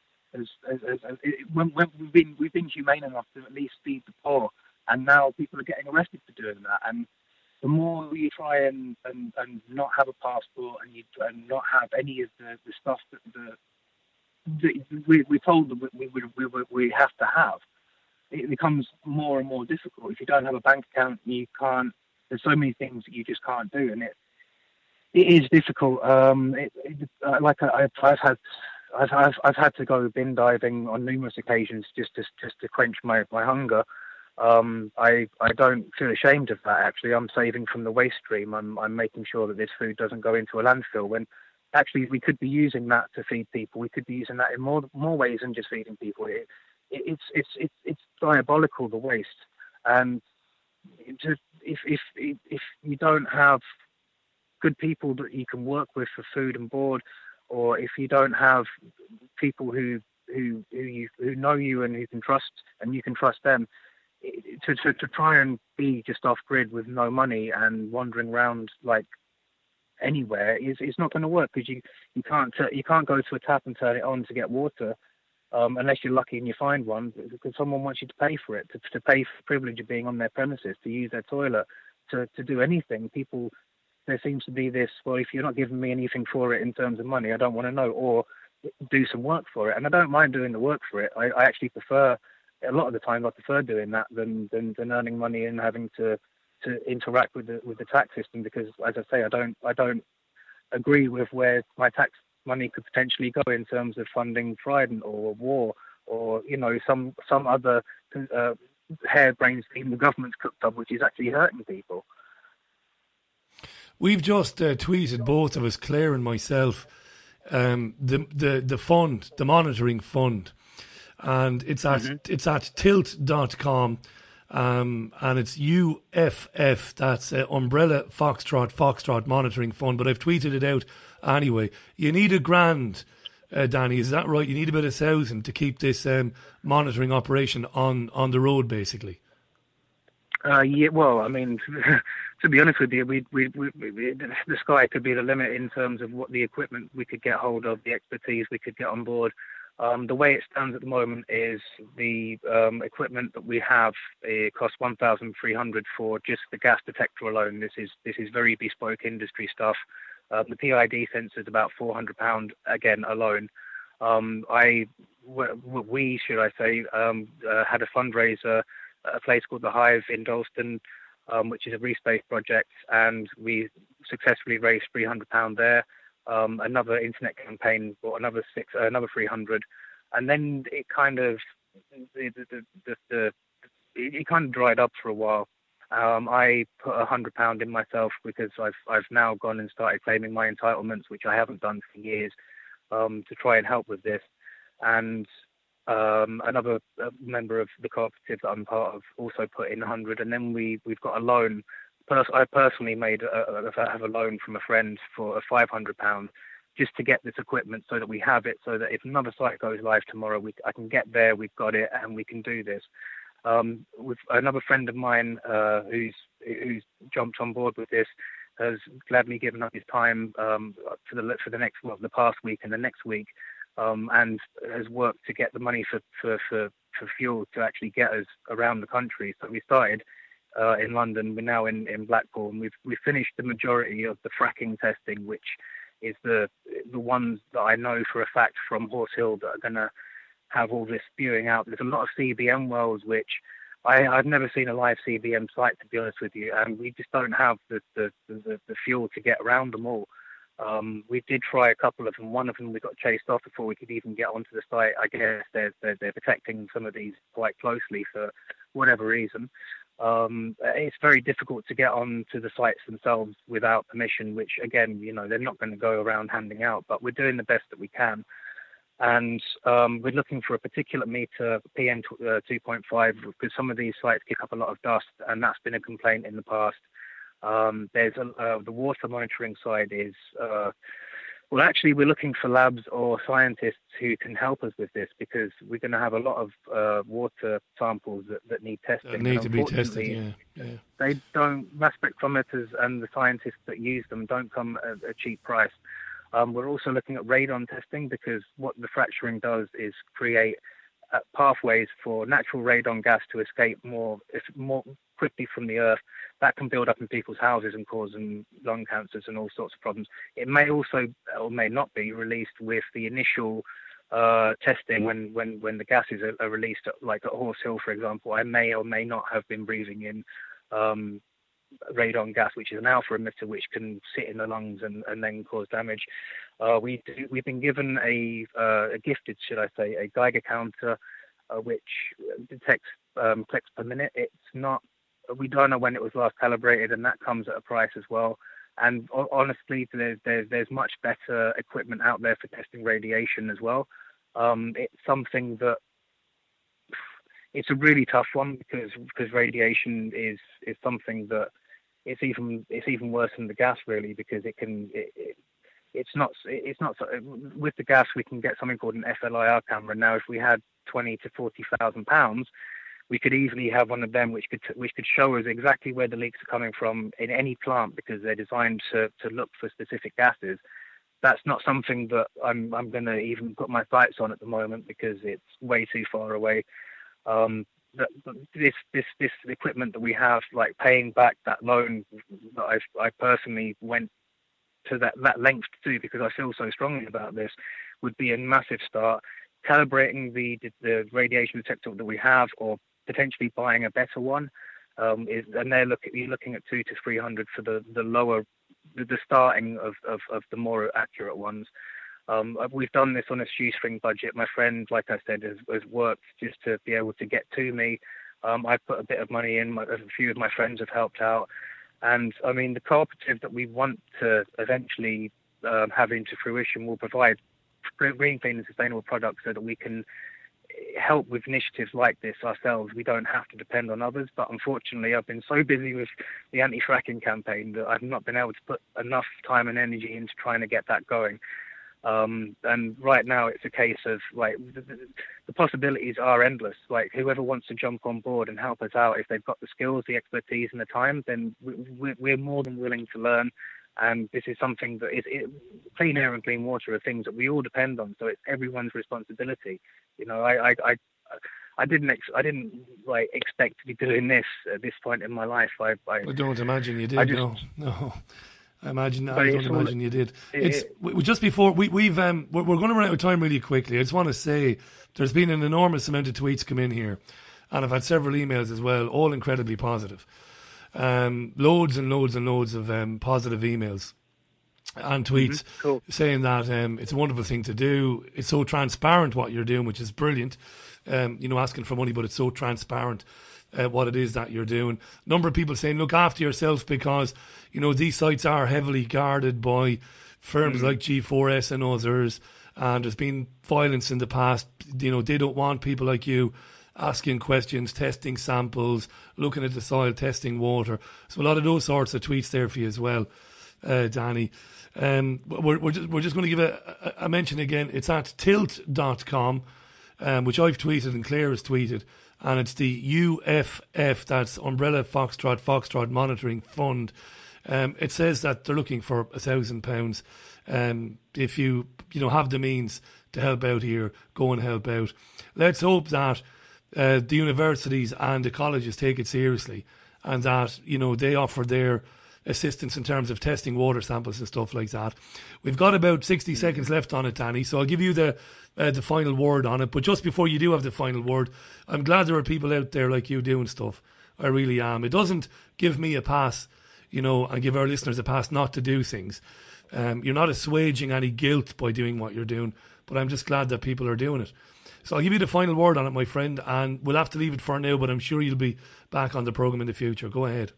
S12: we've been humane enough to at least feed the poor, and now people are getting arrested for doing that. And the more you try and not have a passport and not have any of the stuff that we're told that we have to have, it becomes more and more difficult. If you don't have a bank account, you can't. There's so many things that you just can't do, and it is difficult. I've had to go bin diving on numerous occasions just to quench my hunger. I don't feel ashamed of that. Actually, I'm saving from the waste stream. I'm making sure that this food doesn't go into a landfill. When actually we could be using that to feed people. We could be using that in more ways than just feeding people. It's diabolical, the waste. And if you don't have good people that you can work with for food and board, or if you don't have people who know you and who can trust, and you can trust them, to try and be just off grid with no money and wandering around like anywhere is not going to work, because you can't go to a tap and turn it on to get water unless you're lucky and you find one, because someone wants you to pay for it, to pay for the privilege of being on their premises, to use their toilet, to do anything. People, there seems to be this, well, if you're not giving me anything for it in terms of money, I don't want to know, or do some work for it. And I don't mind doing the work for it. I actually prefer, a lot of the time, I prefer doing that than earning money and having to interact with the tax system, because, as I say, I don't agree with where my tax money could potentially go in terms of funding Trident or war, or some other harebrained scheme the government's cooked up, which is actually hurting people.
S4: We've just tweeted, both of us, Claire and myself, the fund, the monitoring fund, and it's at tilt.com, and it's UFF, that's Umbrella Foxtrot Monitoring Fund, but I've tweeted it out anyway. You need $1,000, Danny, is that right? You need about 1,000 to keep this monitoring operation on the road, basically.
S12: Yeah, well, I mean, to be honest with you, the sky could be the limit in terms of what the equipment we could get hold of, the expertise we could get on board. The way it stands at the moment is the equipment that we have, it costs $1,300 for just the gas detector alone. This is very bespoke industry stuff. The PID sensor is about £400 again alone. We should I say had a fundraiser at a place called The Hive in Dalston, which is a Respace project, and we successfully raised £300 there. Another internet campaign bought another 300, and then it kind of it kind of dried up for a while. I put £100 in myself, because I've now gone and started claiming my entitlements, which I haven't done for years, to try and help with this. And Another member of the cooperative that I'm part of also put in 100, and then we've got a loan. I personally have a loan from a friend for £500 just to get this equipment so that we have it, so that if another site goes live tomorrow, I can get there, we've got it, and we can do this. With another friend of mine who's jumped on board with this, has gladly given up his time for the past week and the next week, and has worked to get the money for fuel to actually get us around the country. So we started in London. We're now in Blackpool, and we've finished the majority of the fracking testing, which is the ones that I know for a fact from Horse Hill that are going to have all this spewing out. There's a lot of CBM wells, which I've never seen a live CBM site, to be honest with you, and we just don't have the fuel to get around them all. We did try a couple of them. One of them we got chased off before we could even get onto the site. I guess they're protecting some of these quite closely for whatever reason. It's very difficult to get onto the sites themselves without permission, which again, they're not going to go around handing out, but we're doing the best that we can. And we're looking for a particulate meter, PM 2.5, because some of these sites kick up a lot of dust, and that's been a complaint in the past. There's the water monitoring side is, actually we're looking for labs or scientists who can help us with this, because we're going to have a lot of water samples that need testing.
S4: That need to be tested, yeah.
S12: They don't, mass spectrometers and the scientists that use them don't come at a cheap price. We're also looking at radon testing, because what the fracturing does is create pathways for natural radon gas to escape more quickly from the earth. That can build up in people's houses and cause them lung cancers and all sorts of problems. It may also, or may not be, released with the initial testing when the gases are released, like at Horse Hill, for example. I may or may not have been breathing in radon gas, which is an alpha emitter, which can sit in the lungs and then cause damage. We've been given a gifted, should I say, a Geiger counter, which detects clicks per minute. It's not. We don't know when it was last calibrated, and that comes at a price as well. And honestly, there's much better equipment out there for testing radiation as well. It's something that it's a really tough one, because radiation is something that it's even worse than the gas, really, because it's not with the gas we can get something called an FLIR camera. Now, if we had £20,000 to £40,000, we could easily have one of them which could show us exactly where the leaks are coming from in any plant, because they're designed to look for specific gases. That's not something that I'm going to even put my sights on at the moment, because it's way too far away. This equipment that we have, like paying back that loan that I personally went to that length to do, because I feel so strongly about this, would be a massive start. Calibrating the radiation detector that we have, or potentially buying a better one, and you're looking at 200 to 300 for the lower, the starting of the more accurate ones. We've done this on a shoestring budget. My friend, like I said, has worked just to be able to get to me. I've put a bit of money in. A few of my friends have helped out. And I mean, the cooperative that we want to eventually have into fruition will provide green, clean and sustainable products, so that we can help with initiatives like this ourselves. We don't have to depend on others, but unfortunately I've been so busy with the anti-fracking campaign that I've not been able to put enough time and energy into trying to get that going. And right now it's a case of, like, the possibilities are endless. Like, whoever wants to jump on board and help us out, if they've got the skills, the expertise and the time, then we're more than willing to learn. And this is something that clean air and clean water are things that we all depend on. So it's everyone's responsibility. I didn't expect to be doing this at this point in my life. I
S4: don't imagine you did. No. I don't imagine you did. Just before we're going to run out of time really quickly. I just want to say there's been an enormous amount of tweets come in here, and I've had several emails as well, all incredibly positive. Loads and loads and loads of positive emails and tweets saying that it's a wonderful thing to do. It's so transparent what you're doing, which is brilliant. Asking for money, but it's so transparent what it is that you're doing. A number of people saying, look after yourself, because these sites are heavily guarded by firms like G4S and others, and there's been violence in the past. You know, they don't want people like you asking questions, testing samples, looking at the soil, testing water. So a lot of those sorts of tweets there for you as well, Danny. We're just going to give a mention again. It's at tilt.com, which I've tweeted and Claire has tweeted, and it's the UFF, that's Umbrella Foxtrot Monitoring Fund. It says that they're looking for £1,000. If you have the means to help out here, go and help out. Let's hope that the universities and the colleges take it seriously, and that they offer their assistance in terms of testing water samples and stuff like that. We've got about 60 seconds left on it, Danny, so I'll give you the final word on it. But just before you do have the final word, I'm glad there are people out there like you doing stuff. I really am. It doesn't give me a pass, and give our listeners a pass not to do things. You're not assuaging any guilt by doing what you're doing, but I'm just glad that people are doing it. So I'll give you the final word on it, my friend, and we'll have to leave it for now, but I'm sure you'll be back on the programme in the future. Go ahead.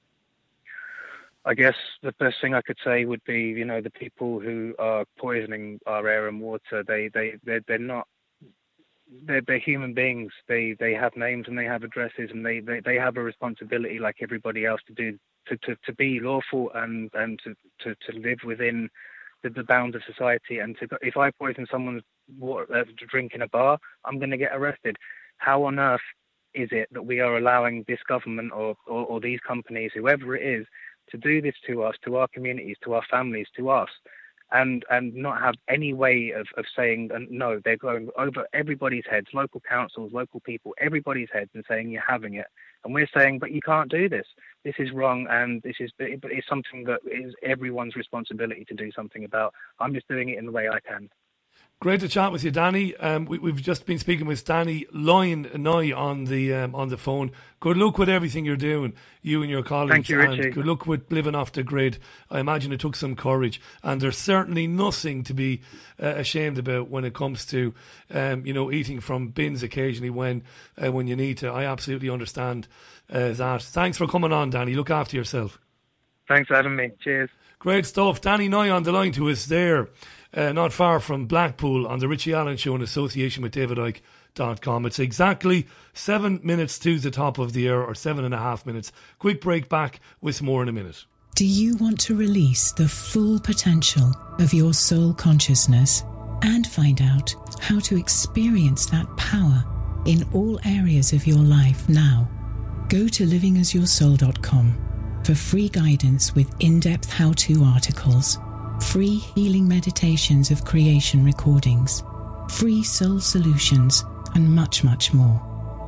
S12: I guess the best thing I could say would be, the people who are poisoning our air and water, they're not, they're human beings. They have names and they have addresses, and they have a responsibility like everybody else to be lawful and to live within the bounds of society. And if I poison someone's water to drink in a bar, I'm going to get arrested. How on earth is it that we are allowing this government or these companies, whoever it is, to do this to us, to our communities, to our families, to us, and not have any way of saying no? They're going over everybody's heads, local councils, local people, everybody's heads, and saying you're having it. And we're saying, but you can't do this. This is wrong, and but it's something that is everyone's responsibility to do something about. I'm just doing it in the way I can.
S4: Great to chat with you, Danny. We've just been speaking with Danny Lyon on the phone. Good luck with everything you're doing, you and your colleagues.
S12: Thank you, Richie.
S4: And good luck with living off the grid. I imagine it took some courage, and there's certainly nothing to be ashamed about when it comes to eating from bins occasionally when you need to. I absolutely understand that. Thanks for coming on, Danny. Look after yourself.
S12: Thanks for having me. Cheers.
S4: Great stuff. Danny Nye on the line to us there. Not far from Blackpool on the Richie Allen Show in association with DavidIke.com. It's exactly 7 minutes to the top of the hour, or 7.5 minutes. Quick break, back with more in a minute.
S9: Do you want to release the full potential of your soul consciousness and find out how to experience that power in all areas of your life now? Go to livingasyoursoul.com for free guidance with in-depth how-to articles, free healing meditations of creation recordings, free soul solutions, and much, much more.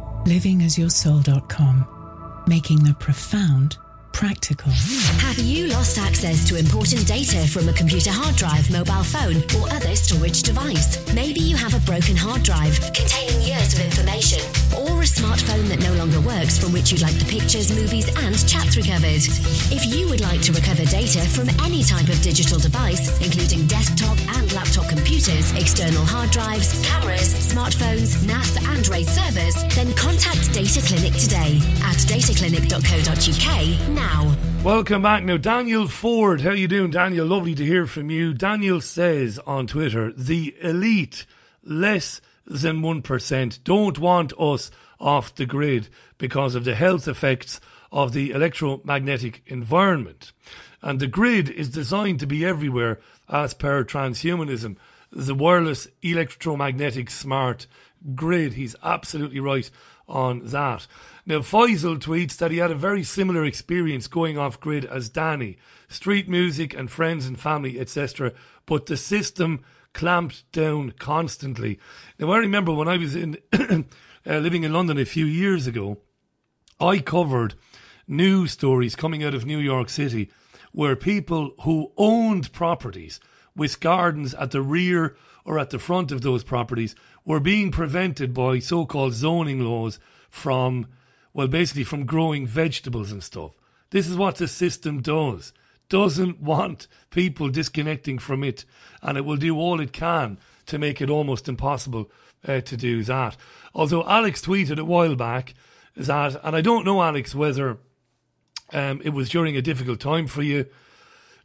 S9: Livingasyoursoul.com, making the profound practical.
S10: Have you lost access to important data from a computer hard drive, mobile phone, or other storage device? Maybe you have a broken hard drive containing years of information, or a smartphone that no longer works from which you'd like the pictures, movies, and chats recovered. If you would like to recover data from any type of digital device, including desktop and laptop computers, external hard drives, cameras, smartphones, NAS, and RAID servers, then contact Data Clinic today at dataclinic.co.uk now.
S4: Welcome back now. Daniel Ford, how you doing, Daniel? Lovely to hear from you. Daniel says on Twitter, the elite, less than 1%, don't want us off the grid because of the health effects of the electromagnetic environment. And the grid is designed to be everywhere as per transhumanism. The wireless electromagnetic smart grid. He's absolutely right on that. Now, Faisal tweets that he had a very similar experience going off grid as Danny. Street music and friends and family, etc. But the system clamped down constantly. Now, I remember when I was living in London a few years ago, I covered news stories coming out of New York City where people who owned properties with gardens at the rear or at the front of those properties were being prevented by so-called zoning laws from growing vegetables and stuff. This is what the system does. Doesn't want people disconnecting from it, and it will do all it can to make it almost impossible to do that. Although Alex tweeted a while back that, and I don't know, Alex, whether it was during a difficult time for you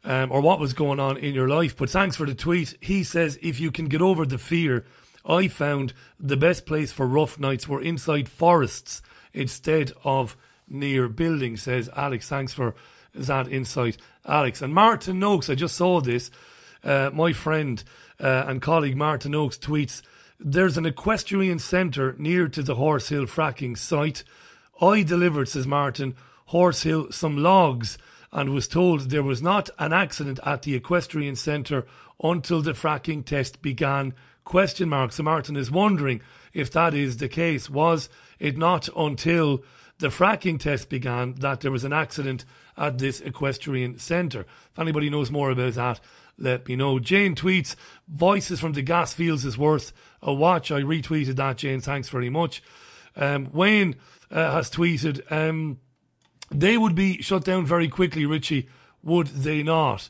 S4: or what was going on in your life. But thanks for the tweet. He says, if you can get over the fear, I found the best place for rough nights were inside forests instead of near buildings, says Alex. Thanks for that insight, Alex. And Martin Noakes, I just saw this, my friend and colleague Martin Oakes tweets, there's an equestrian centre near to the Horse Hill fracking site. I delivered, says Martin, Horse Hill some logs and was told there was not an accident at the equestrian centre until the fracking test began. ? So Martin is wondering if that is the case. Was it not until the fracking test began that there was an accident at this equestrian centre? If anybody knows more about that, let me know. Jane tweets, Voices from the gas fields is worth a watch. I retweeted that, Jane. Thanks very much. Wayne has tweeted, they would be shut down very quickly, Richie, would they not?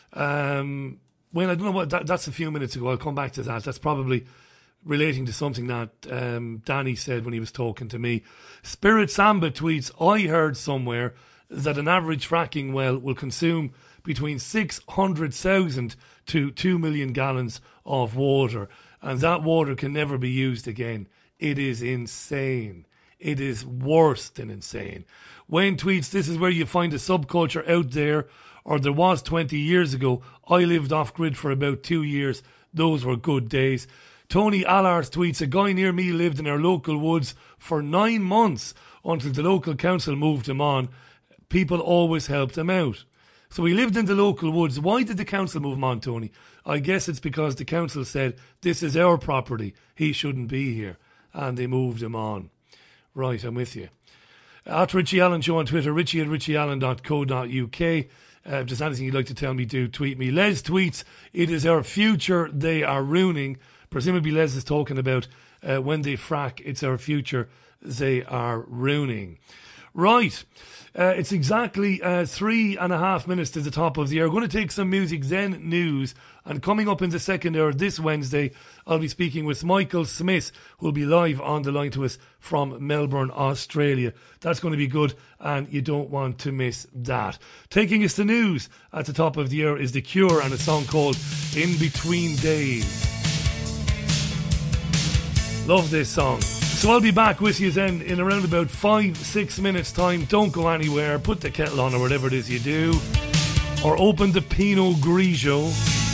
S4: Wayne, I don't know what, that's a few minutes ago. I'll come back to that. That's probably relating to something that Danny said when he was talking to me. Spirit Samba tweets, I heard somewhere that an average fracking well will consume between 600,000 to 2 million gallons of water, and that water can never be used again. It is insane. It is worse than insane. Wayne tweets, this is where you find a subculture out there, or there was 20 years ago. I lived off-grid for about 2 years. Those were good days. Tony Allard tweets, a guy near me lived in our local woods for 9 months until the local council moved him on. People always helped him out. So he lived in the local woods. Why did the council move him on, Tony? I guess it's because the council said, this is our property. He shouldn't be here. And they moved him on. Right, I'm with you. At Richie Allen Show on Twitter, richie@richieallen.co.uk. If there's anything you'd like to tell me, do tweet me. Les tweets, it is our future they are ruining. Presumably Les is talking about when they frack, it's our future they are ruining. Right, it's exactly 3.5 minutes to the top of the hour. We're going to take some music, then news. And coming up in the second hour this Wednesday, I'll be speaking with Michael Smith, who will be live on the line to us from Melbourne, Australia. That's going to be good, and you don't want to miss that. Taking us to news at the top of the hour is The Cure and a song called In Between Days. Love this song. So I'll be back with you then in around about 5-6 minutes time. Don't go anywhere. Put the kettle on or whatever it is you do. Or open the Pinot Grigio.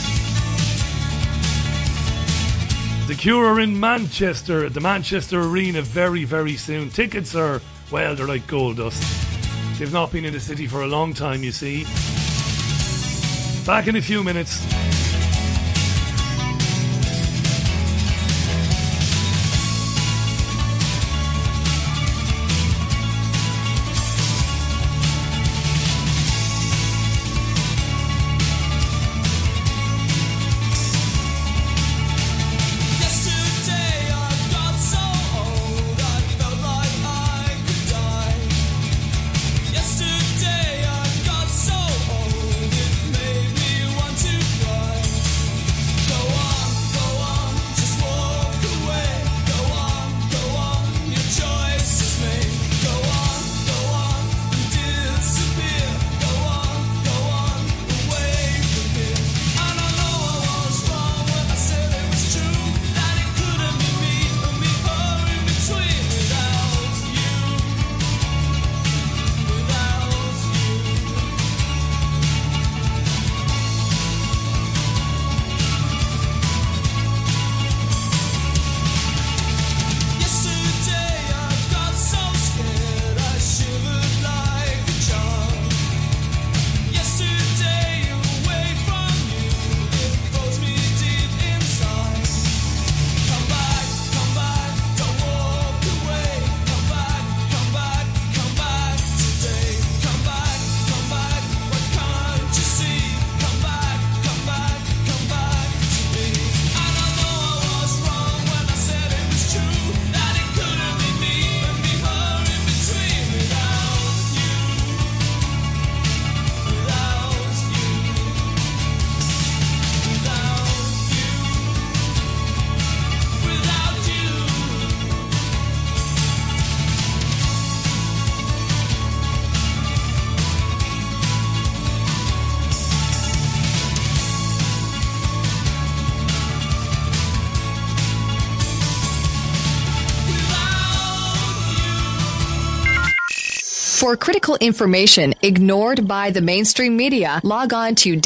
S4: The Cure are in Manchester at the Manchester Arena very, very soon. Tickets are, well, they're like gold dust. They've not been in the city for a long time, you see. Back in a few minutes.
S11: Yesterday I got so old it made me want to cry.
S13: For critical information ignored by the mainstream media, log on to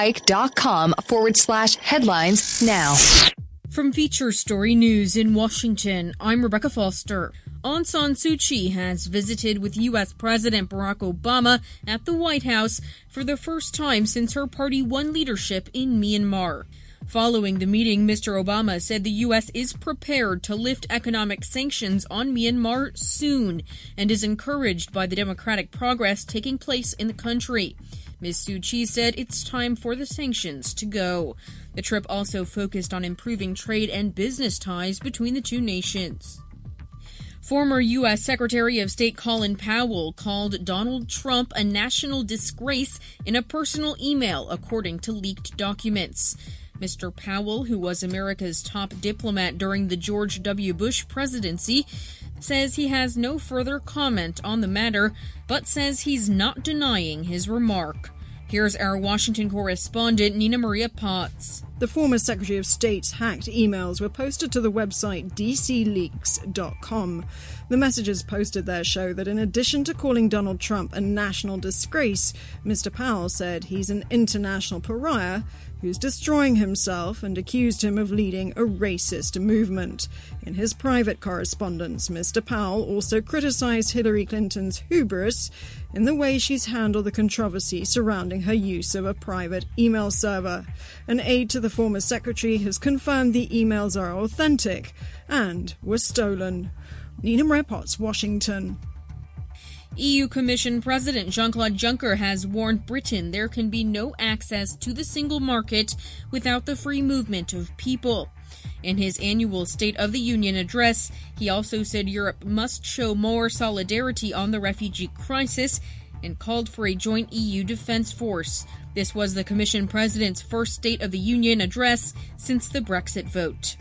S13: davidicke.com/headlines now.
S1: From Feature Story News in Washington, I'm Rebecca Foster. Aung San Suu Kyi has visited with U.S. President Barack Obama at the White House for the first time since her party won leadership in Myanmar. Following the meeting, Mr. Obama said the U.S. is prepared to lift economic sanctions on Myanmar soon and is encouraged by the democratic progress taking place in the country. Ms. Suu Kyi said it's time for the sanctions to go. The trip also focused on improving trade and business ties between the two nations. Former U.S. Secretary of State Colin Powell called Donald Trump a national disgrace in a personal email, according to leaked documents. Mr. Powell, who was America's top diplomat during the George W. Bush presidency, says he has no further comment on the matter, but says he's not denying his remark. Here's our Washington correspondent, Nina Maria Potts.
S2: The former Secretary of State's hacked emails were posted to the website dcleaks.com. The messages posted there show that in addition to calling Donald Trump a national disgrace, Mr. Powell said he's an international pariah who's destroying himself and accused him of leading a racist movement. In his private correspondence, Mr. Powell also criticized Hillary Clinton's hubris in the way she's handled the controversy surrounding her use of a private email server. An aide to the former secretary has confirmed the emails are authentic and were stolen. Nina Maria Potts, Washington.
S1: EU Commission President Jean-Claude Juncker has warned Britain there can be no access to the single market without the free movement of people. In his annual State of the Union address, he also said Europe must show more solidarity on the refugee crisis and called for a joint EU defence force. This was the Commission President's first State of the Union address since the Brexit vote.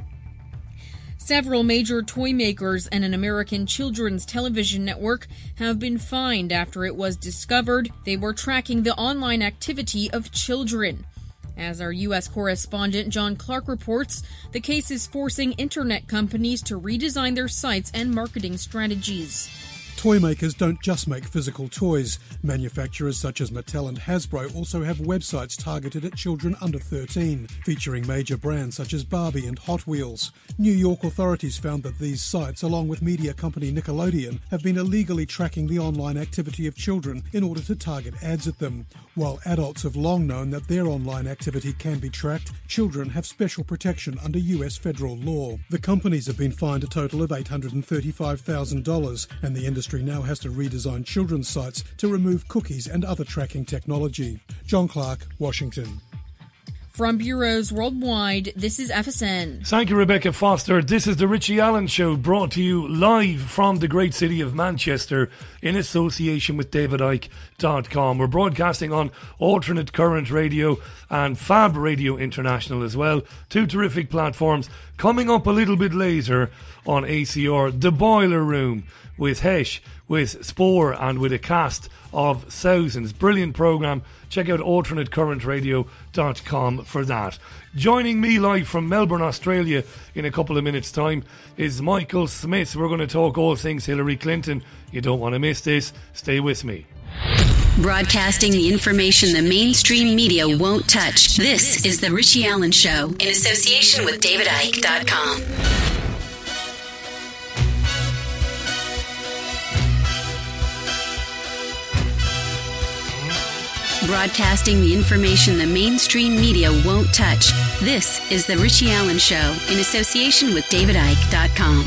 S1: Several major toy makers and an American children's television network have been fined after it was discovered they were tracking the online activity of children. As our U.S. correspondent John Clark reports, the case is forcing internet companies to redesign their sites and marketing strategies.
S3: Toy makers don't just make physical toys. Manufacturers such as Mattel and Hasbro also have websites targeted at children under 13, featuring major brands such as Barbie and Hot Wheels. New York authorities found that these sites, along with media company Nickelodeon, have been illegally tracking the online activity of children in order to target ads at them. While adults have long known that their online activity can be tracked, children have special protection under US federal law. The companies have been fined a total of $835,000, and the industry now has to redesign children's sites to remove cookies and other tracking technology. John Clark, Washington.
S1: From bureaus worldwide, this is FSN.
S4: Thank you, Rebecca Foster. This is the Richie Allen Show, brought to you live from the great city of Manchester in association with davidicke.com. We're broadcasting on Alternate Current Radio and Fab Radio International as well. Two terrific platforms. Coming up a little bit later on ACR, The Boiler Room with Hesh, with Spore and with a cast of thousands. Brilliant programme. Check out alternatecurrentradio.com for that. Joining me live from Melbourne, Australia in a couple of minutes' time is Michael Smith. We're going to talk all things Hillary Clinton. You don't want to miss this. Stay with me.
S5: Broadcasting the information the mainstream media won't touch. This is The Richie Allen Show in association with davidicke.com. Broadcasting the information the mainstream media won't touch. This is The Richie Allen Show in association with davidicke.com.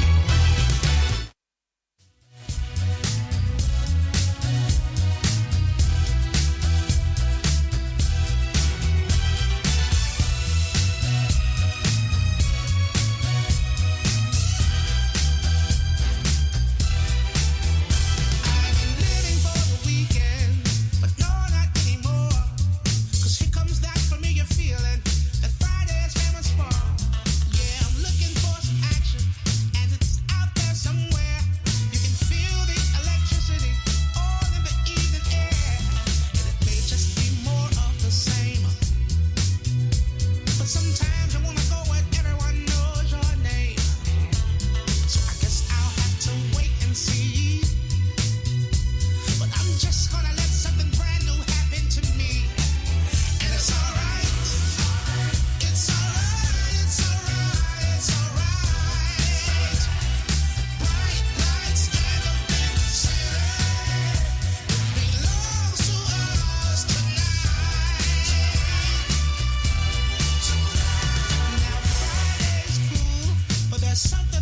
S11: Fridays, famous for. Yeah, I'm looking for some action.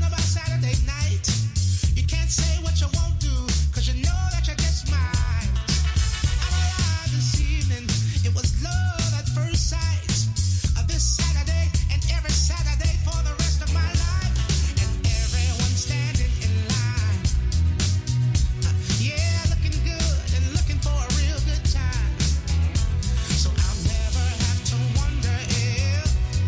S11: about Saturday night? You can't say what you won't do, 'cause you know that you're just mine. I arrived this evening, it was love at first sight. This Saturday and every Saturday for the rest of my life. And everyone standing in line. Yeah, looking good and looking for a real good time. So I'll never have to wonder if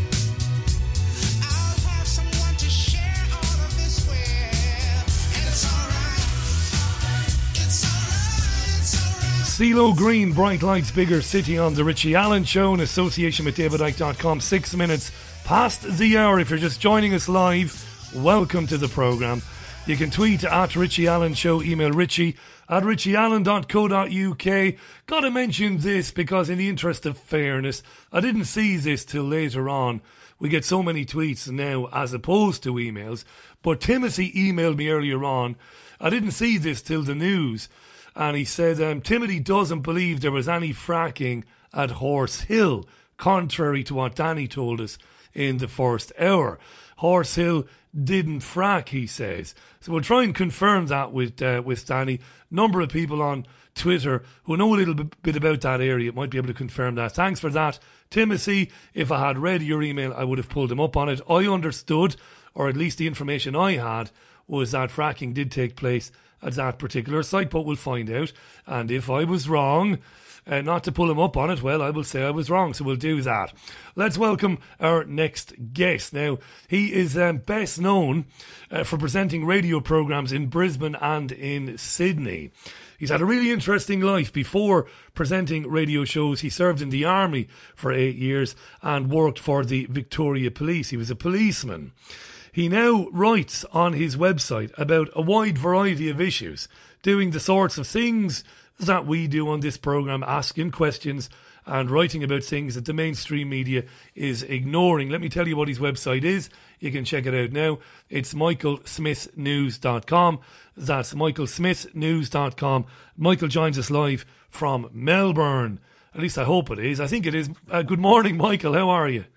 S11: I'll have someone to share all of this with. And it's alright. It's alright. It's alright.
S4: CeeLo Green, Bright Lights, Bigger City on the Richie Allen Show in association with DavidIcke.com. 6 minutes past the hour. If you're just joining us live, welcome to the programme. You can tweet at Richie Allen Show, email richie at richieallen.co.uk. Got to mention this because in the interest of fairness, I didn't see this till later on. We get so many tweets now as opposed to emails, but Timothy emailed me earlier on. I didn't see this till the news. And he said, Timothy doesn't believe there was any fracking at Horse Hill, contrary to what Danny told us in the first hour. Horse Hill didn't frack, he says. So we'll try and confirm that with Danny. Number of people on Twitter who know a little bit about that area might be able to confirm that. Thanks for that, Timothy. If I had read your email, I would have pulled him up on it. I understood, or at least the information I had, was that fracking did take place at that particular site, but we'll find out. And if I was wrong, not to pull him up on it, well, I will say I was wrong, so we'll do that. Let's welcome our next guest. Now, he is best known for presenting radio programmes in Brisbane and in Sydney. He's had a really interesting life. Before presenting radio shows, he served in the army for 8 years and worked for the Victoria Police. He was a policeman. He now writes on his website about a wide variety of issues, doing the sorts of things that we do on this programme, asking questions and writing about things that the mainstream media is ignoring. Let me tell you what his website is. You can check it out now. It's michaelsmithnews.com. That's michaelsmithnews.com. Michael joins us live from Melbourne. At least I hope it is. I think it is. Good morning, Michael. How are you?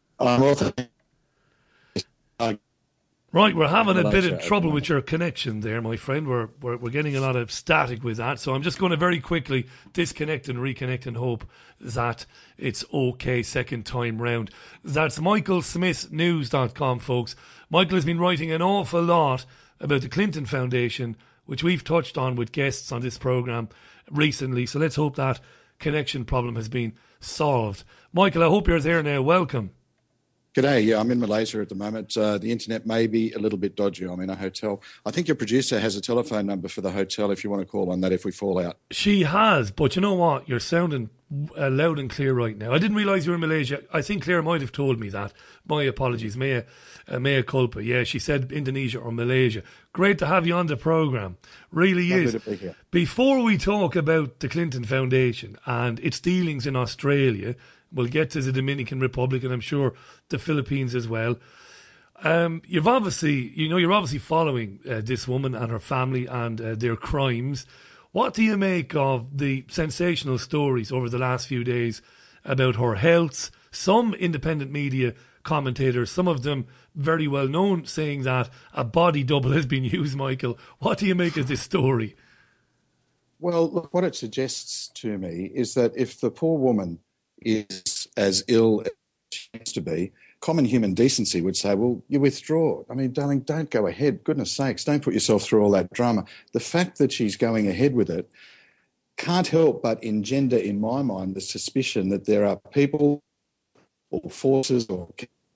S4: Right, we're having a bit of trouble with your connection there, my friend. We're getting a lot of static with that, so I'm just going to very quickly disconnect and reconnect and hope that it's okay second time round. That's michaelsmithnews.com, folks. Michael has been writing an awful lot about the Clinton Foundation, which we've touched on with guests on this programme recently, so let's hope that connection problem has been solved. Michael, I hope you're there now. Welcome.
S14: G'day, yeah, I'm in Malaysia at the moment. The internet may be a little bit dodgy. I'm in a hotel. I think your producer has a telephone number for the hotel if you want to call on that if we fall out.
S4: She has, but you know what? You're sounding loud and clear right now. I didn't realise you were in Malaysia. I think Claire might have told me that. My apologies. Mea culpa. Yeah, she said Indonesia or Malaysia. Great to have you on the programme. Really is. Before we talk about the Clinton Foundation and its dealings in Australia, we'll get to the Dominican Republic and I'm sure the Philippines as well. You're obviously following this woman and her family and their crimes. What do you make of the sensational stories over the last few days about her health? Some independent media commentators, some of them very well known, saying that a body double has been used, Michael. What do you make of this story?
S14: Well, look, what it suggests to me is that if the poor woman is as ill as she needs to be, common human decency would say, well, you withdraw. I mean, darling, don't go ahead. Goodness sakes, don't put yourself through all that drama. The fact that she's going ahead with it can't help but engender in my mind the suspicion that there are people or forces or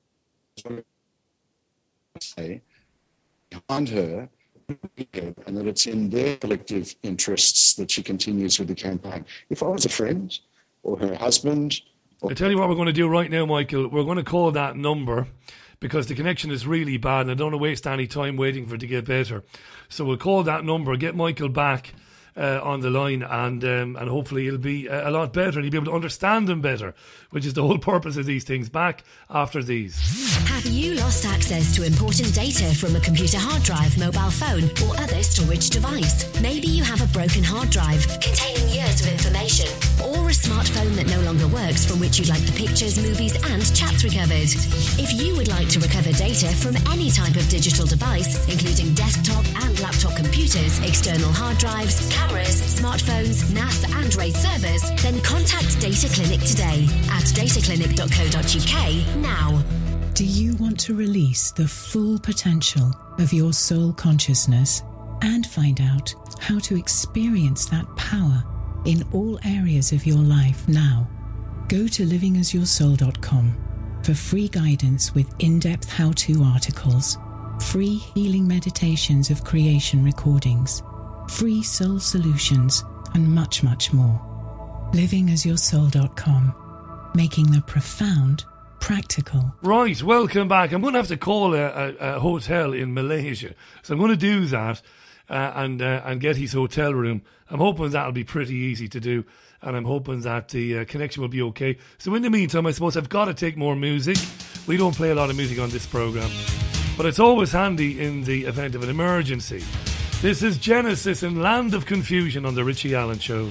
S14: behind her, and that it's in their collective interests that she continues with the campaign. If I was a friend or her husband...
S4: I tell you what we're going to do right now, Michael. We're going to call that number because the connection is really bad and I don't want to waste any time waiting for it to get better. So we'll call that number, get Michael back on the line, and hopefully it'll be a lot better and you'll be able to understand them better, which is the whole purpose of these things. Back after these.
S10: Have you lost access to important data from a computer hard drive, mobile phone, or other storage device? Maybe you have a broken hard drive containing years of information, or a smartphone that no longer works from which you'd like the pictures, movies, and chats recovered. If you would like to recover data from any type of digital device, including desktop and laptop computers, external hard drives, cameras, smartphones, NAS and RAID servers, then contact Data Clinic today at dataclinic.co.uk now.
S9: Do you want to release the full potential of your soul consciousness and find out how to experience that power in all areas of your life now? Go to livingasyoursoul.com for free guidance with in-depth how-to articles, free healing meditations of creation recordings, free soul solutions, and much, much more. livingasyoursoul.com, making the profound practical.
S4: Right, welcome back. I'm going to have to call a hotel in Malaysia, so I'm going to do that and get his hotel room. I'm hoping that'll be pretty easy to do, and I'm hoping that the connection will be okay. So in the meantime, I suppose I've got to take more music. We don't play a lot of music on this programme, but it's always handy in the event of an emergency. This is Genesis in Land of Confusion on the Richie Allen Show.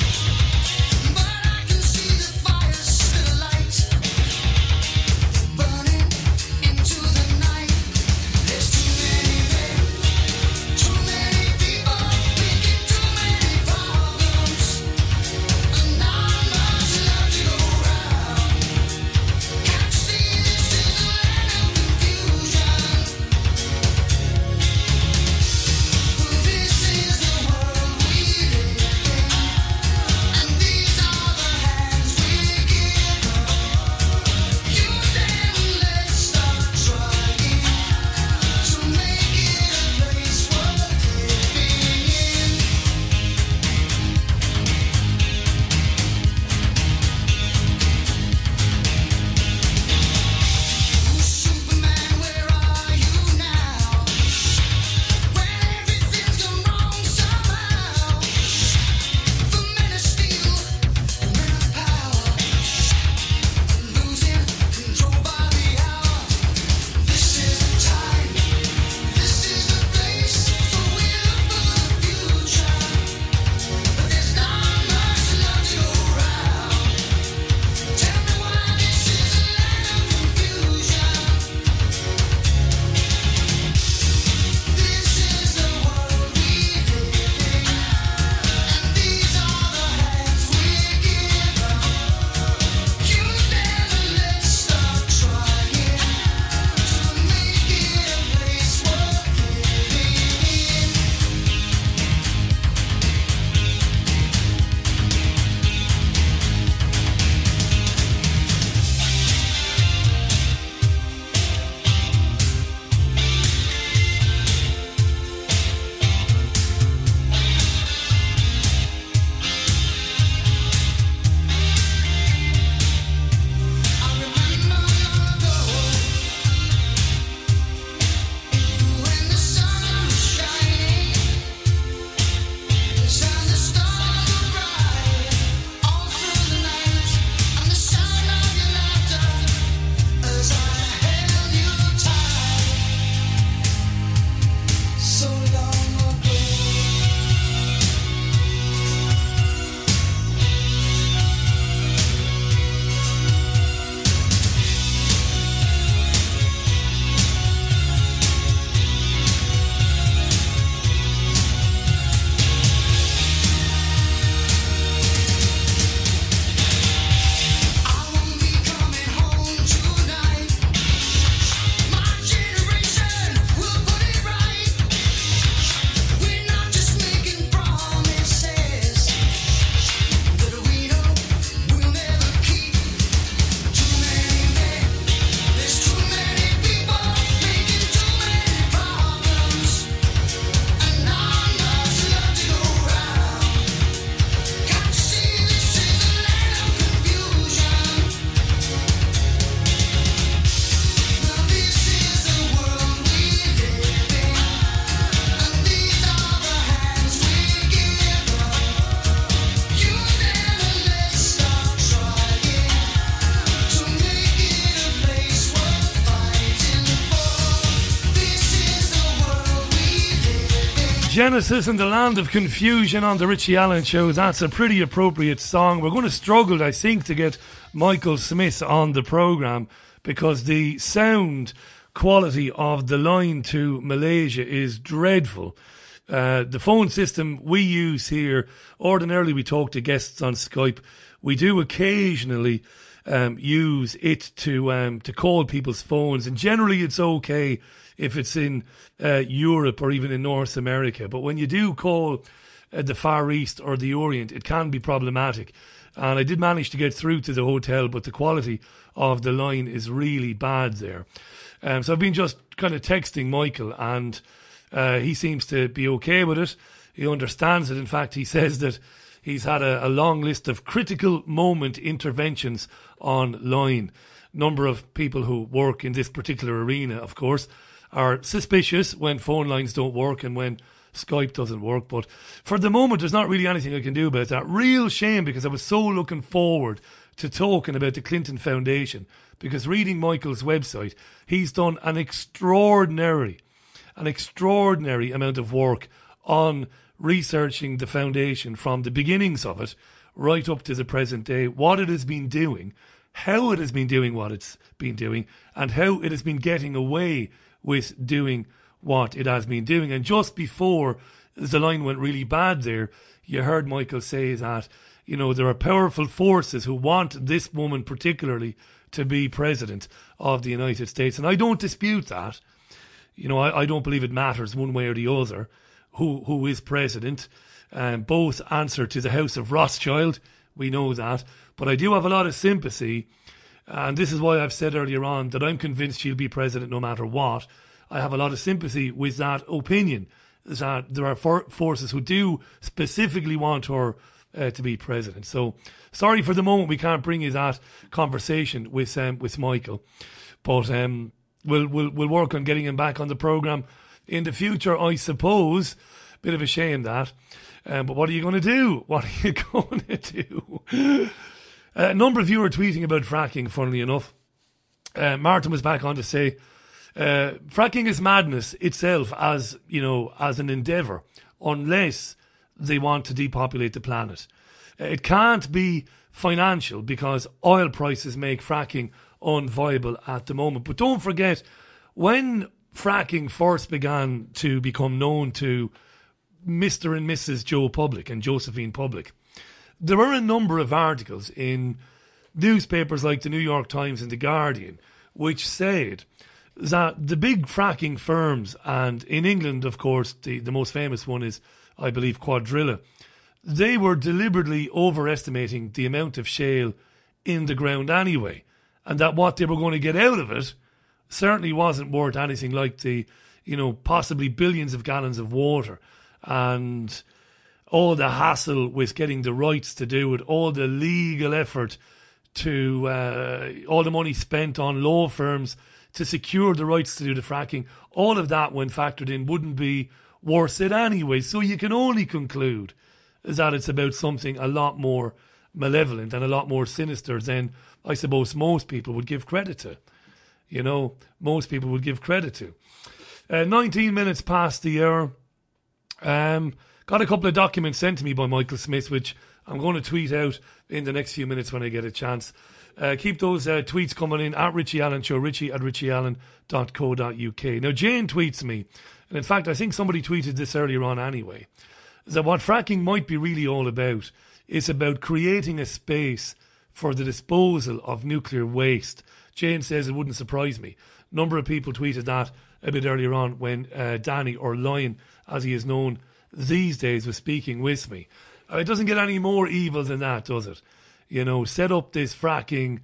S11: But
S4: Genesis and the Land of Confusion on the Richie Allen Show. That's a pretty appropriate song. We're going to struggle, I think, to get Michael Smith on the programme because the sound quality of the line to Malaysia is dreadful. The phone system we use here, ordinarily we talk to guests on Skype. We do occasionally use it to call people's phones, and generally it's okay if it's in Europe or even in North America. But when you do call the Far East or the Orient, it can be problematic. And I did manage to get through to the hotel, but the quality of the line is really bad there. So I've been just kind of texting Michael, and he seems to be okay with it. He understands it. In fact, he says that he's had a long list of critical moment interventions online. Number of people who work in this particular arena, of course, are suspicious when phone lines don't work and when Skype doesn't work. But for the moment, there's not really anything I can do about that. Real shame, because I was so looking forward to talking about the Clinton Foundation, because reading Michael's website, he's done an extraordinary amount of work on researching the foundation from the beginnings of it right up to the present day, what it has been doing, how it has been doing what it's been doing, and how it has been getting away with doing what it has been doing. And just before the line went really bad there, you heard Michael say that, you know, there are powerful forces who want this woman particularly to be president of the United States. And I don't dispute that. You know, I don't believe it matters one way or the other who is president. Both answer to the House of Rothschild. We know that. But I do have a lot of sympathy. And this is why I've said earlier on that I'm convinced she'll be president no matter what. I have a lot of sympathy with that opinion, that there are forces who do specifically want her to be president. So sorry for the moment we can't bring you that conversation with Michael. But we'll work on getting him back on the programme in the future, I suppose. Bit of a shame that. But what are you going to do? What are you going to do? A number of you are tweeting about fracking, funnily enough. Martin was back on to say, fracking is madness itself as an endeavour, unless they want to depopulate the planet. It can't be financial because oil prices make fracking unviable at the moment. But don't forget, when fracking first began to become known to Mr. and Mrs. Joe Public and Josephine Public, there were a number of articles in newspapers like the New York Times and the Guardian which said that the big fracking firms, and in England, of course, the most famous one is, I believe, Quadrilla, they were deliberately overestimating the amount of shale in the ground anyway, and that what they were going to get out of it certainly wasn't worth anything like the, possibly billions of gallons of water, and all the hassle with getting the rights to do it, all the legal effort to, all the money spent on law firms to secure the rights to do the fracking, all of that, when factored in, wouldn't be worth it anyway. So you can only conclude that it's about something a lot more malevolent and a lot more sinister than I suppose most people would give credit to. Most people would give credit to. 19 minutes past the hour. Got a couple of documents sent to me by Michael Smith, which I'm going to tweet out in the next few minutes when I get a chance. Keep those tweets coming in at Richie Allen Show, richie@richieallen.co.uk. Now, Jane tweets me, and in fact, I think somebody tweeted this earlier on anyway, that what fracking might be really all about is about creating a space for the disposal of nuclear waste. Jane says it wouldn't surprise me. A number of people tweeted that a bit earlier on when Danny, or Lion, as he is known these days, was speaking with me. It doesn't get any more evil than that, does it? Set up this fracking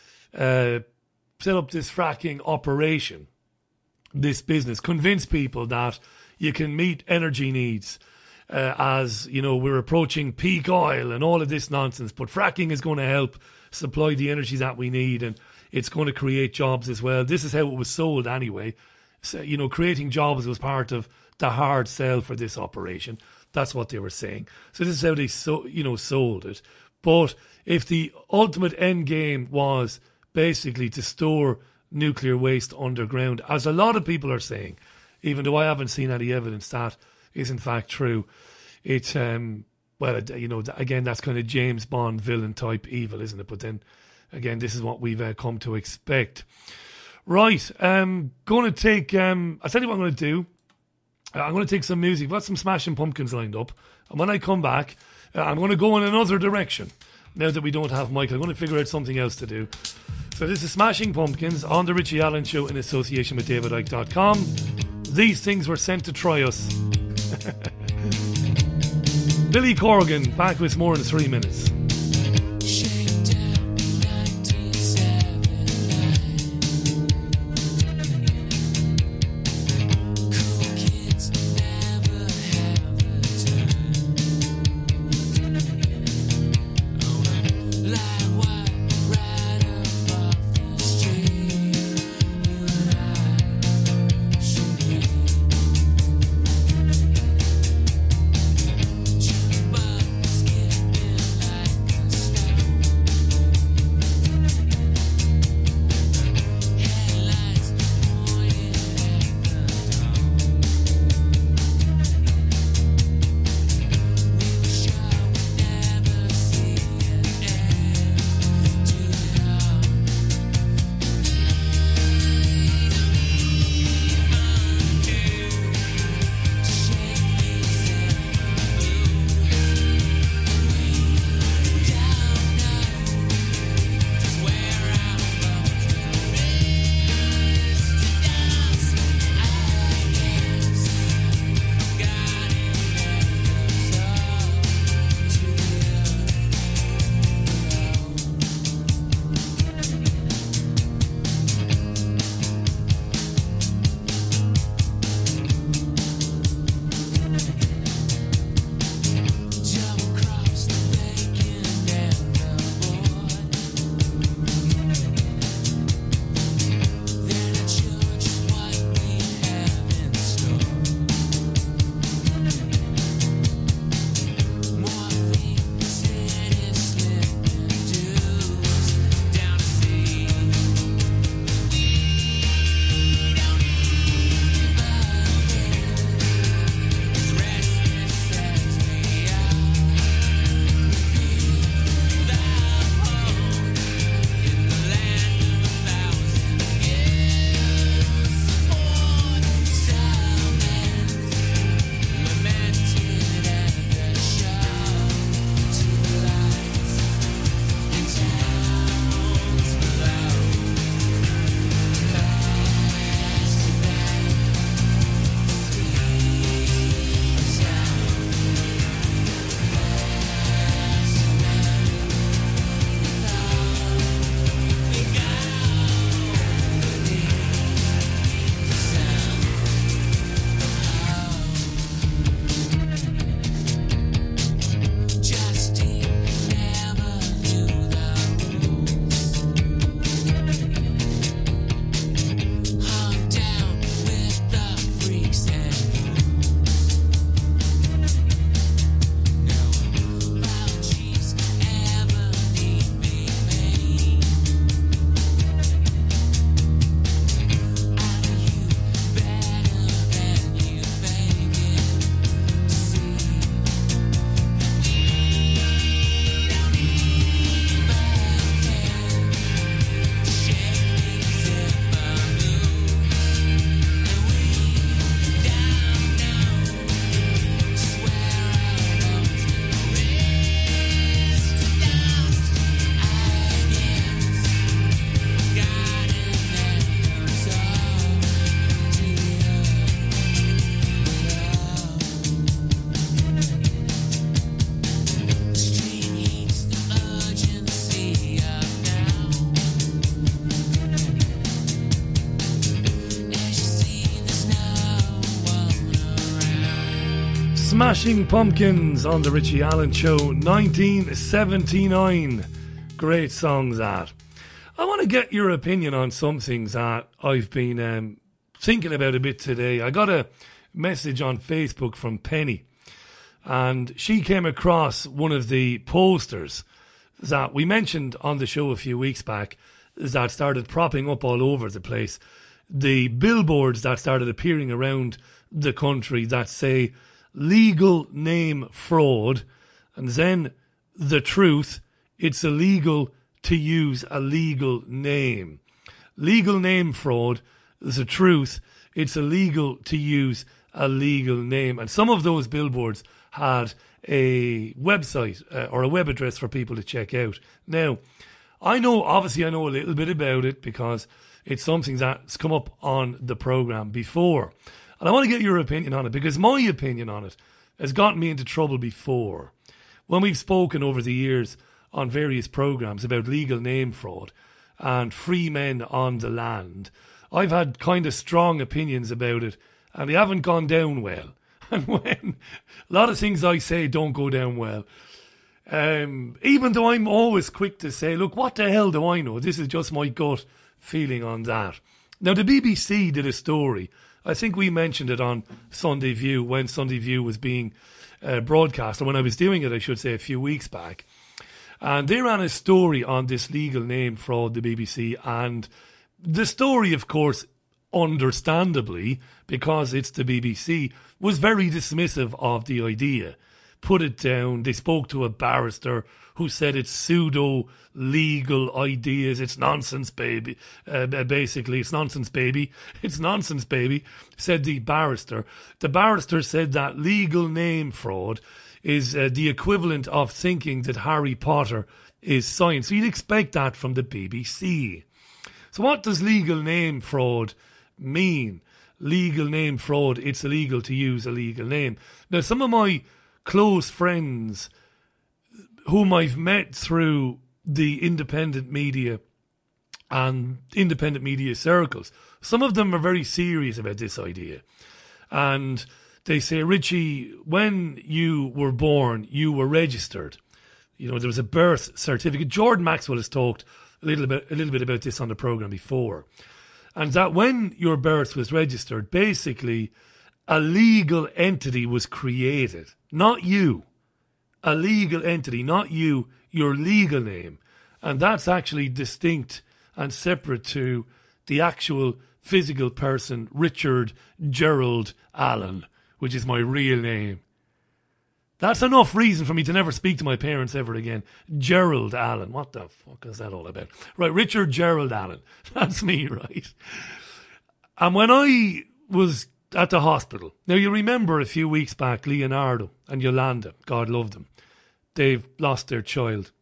S4: operation, this business, convince people that you can meet energy needs as, we're approaching peak oil and all of this nonsense. But fracking is going to help supply the energy that we need, and it's going to create jobs as well. This is how it was sold anyway. So, creating jobs was part of the hard sell for this operation. That's what they were saying. So this is how they sold it. But if the ultimate end game was basically to store nuclear waste underground, as a lot of people are saying, even though I haven't seen any evidence that is in fact true. It's, well, you know, again, that's kind of James Bond villain type evil, isn't it? But then, again, this is what we've come to expect. Right, going to take, I'll tell you what I'm going to do. I'm going to take some music. I've got some Smashing Pumpkins lined up. And when I come back, I'm going to go in another direction. Now that we don't have Michael, I'm going to figure out something else to do. So this is Smashing Pumpkins on the Richie Allen Show in association with DavidIke.com. These things were sent to try us. Billy Corgan, back with more in 3 minutes. Smashing Pumpkins on the Richie Allen Show, 1979. Great songs that. I want to get your opinion on some things that I've been thinking about a bit today. I got a message on Facebook from Penny, and she came across one of the posters that we mentioned on the show a few weeks back that started propping up all over the place. The billboards that started appearing around the country that say, legal name fraud, and then the truth, it's illegal to use a legal name. Legal name fraud, the truth, it's illegal to use a legal name. And some of those billboards had a website or a web address for people to check out. Now, I know a little bit about it because it's something that's come up on the programme before. And I want to get your opinion on it because my opinion on it has gotten me into trouble before. When we've spoken over the years on various programmes about legal name fraud and free men on the land, I've had kind of strong opinions about it and they haven't gone down well. And when a lot of things I say don't go down well, even though I'm always quick to say, look, what the hell do I know? This is just my gut feeling on that. Now, the BBC did a story. I think we mentioned it on Sunday View when Sunday View was being broadcast, or when I was doing it, I should say, a few weeks back. And they ran a story on this legal name fraud, the BBC, and the story, of course, understandably, because it's the BBC, was very dismissive of the idea. Put it down. They spoke to a barrister who said it's pseudo-legal ideas. It's nonsense, baby. Basically, it's nonsense, baby. It's nonsense, baby, said the barrister. The barrister said that legal name fraud is the equivalent of thinking that Harry Potter is science. So you'd expect that from the BBC. So what does legal name fraud mean? Legal name fraud, it's illegal to use a legal name. Now, some of my close friends whom I've met through the independent media and independent media circles, some of them are very serious about this idea. And they say, Richie, when you were born, you were registered. You know, there was a birth certificate. Jordan Maxwell has talked a little bit about this on the programme before. And that when your birth was registered, basically a legal entity was created. Not you. A legal entity, not you, your legal name. And that's actually distinct and separate to the actual physical person, Richard Gerald Allen, which is my real name. That's enough reason for me to never speak to my parents ever again. Gerald Allen. What the fuck is that all about? Right, Richard Gerald Allen. That's me, right? And when I was at the hospital, now you remember a few weeks back, Leonardo and Yolanda, God love them, they've lost their child.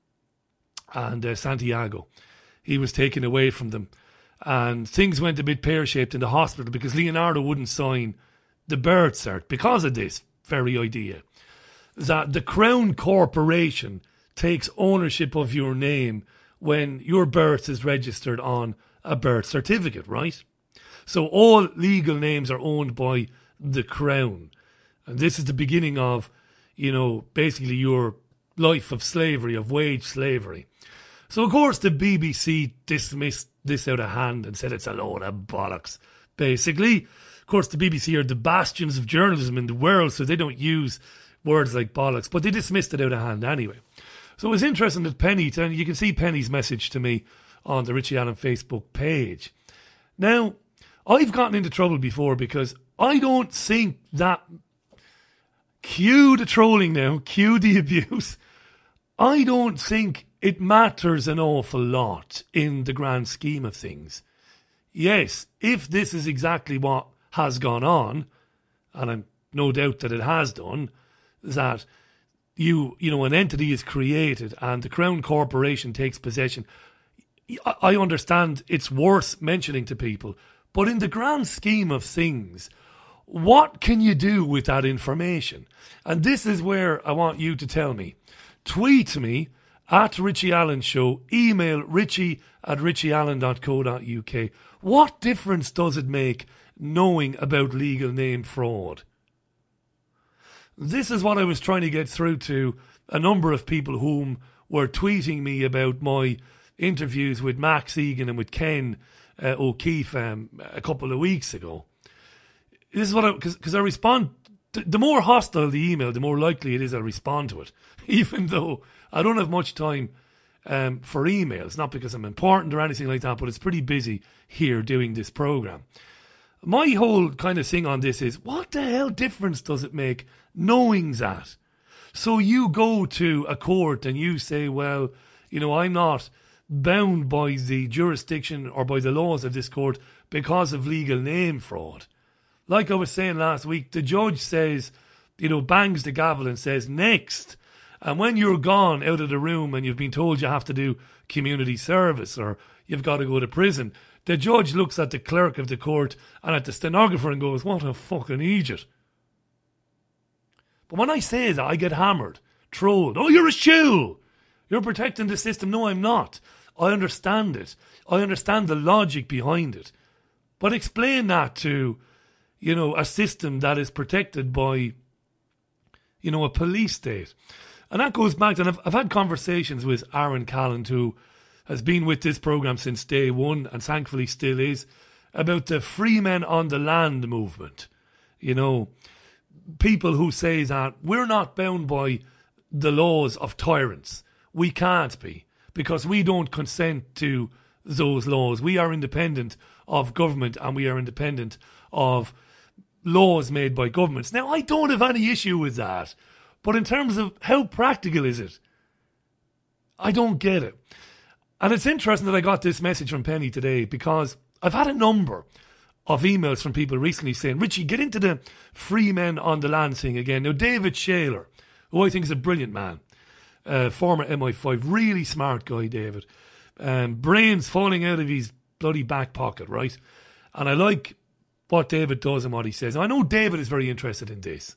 S4: And Santiago, he was taken away from them. And things went a bit pear-shaped in the hospital because Leonardo wouldn't sign the birth cert because of this very idea. That the Crown Corporation takes ownership of your name when your birth is registered on a birth certificate, right? So all legal names are owned by the Crown. And this is the beginning of, you know, basically your life of slavery, of wage slavery. So, of course, the BBC dismissed this out of hand and said it's a load of bollocks, basically. Of course, the BBC are the bastions of journalism in the world, so they don't use words like bollocks, but they dismissed it out of hand anyway. So it was interesting that Penny, and you can see Penny's message to me on the Richie Allen Facebook page. Now, I've gotten into trouble before because I don't think that, cue the trolling now, cue the abuse, I don't think it matters an awful lot in the grand scheme of things. Yes, if this is exactly what has gone on, and I'm no doubt that it has done, that you know, an entity is created and the Crown Corporation takes possession. I understand it's worth mentioning to people, but in the grand scheme of things, what can you do with that information? And this is where I want you to tell me. Tweet me at Richie Allen Show, email richie@richieallen.co.uk. What difference does it make knowing about legal name fraud? This is what I was trying to get through to a number of people whom were tweeting me about my interviews with Max Egan and with Ken O'Keefe a couple of weeks ago. This is what because I respond. The more hostile the email, the more likely it is I'll respond to it, even though I don't have much time for emails. Not because I'm important or anything like that, but it's pretty busy here doing this programme. My whole kind of thing on this is, what the hell difference does it make knowing that? So you go to a court and you say, well, I'm not bound by the jurisdiction or by the laws of this court because of legal name fraud. Like I was saying last week, the judge says, bangs the gavel and says, next. And when you're gone out of the room and you've been told you have to do community service or you've got to go to prison, the judge looks at the clerk of the court and at the stenographer and goes, what a fucking idiot. But when I say that, I get hammered, trolled. Oh, you're a shill. You're protecting the system. No, I'm not. I understand it. I understand the logic behind it. But explain that to, a system that is protected by, a police state. And that goes back, and I've had conversations with Aaron Callan, who has been with this programme since day one, and thankfully still is, about the free men on the land movement. People who say that we're not bound by the laws of tyrants. We can't be, because we don't consent to those laws. We are independent of government and we are independent of laws made by governments. Now, I don't have any issue with that, but in terms of how practical is it, I don't get it. And it's interesting that I got this message from Penny today, because I've had a number of emails from people recently saying, Richie, get into the free men on the land thing again. Now, David Shaler, who I think is a brilliant man, former MI5, really smart guy, David. Brains falling out of his bloody back pocket, right? And I like what David does and what he says. Now, I know David is very interested in this.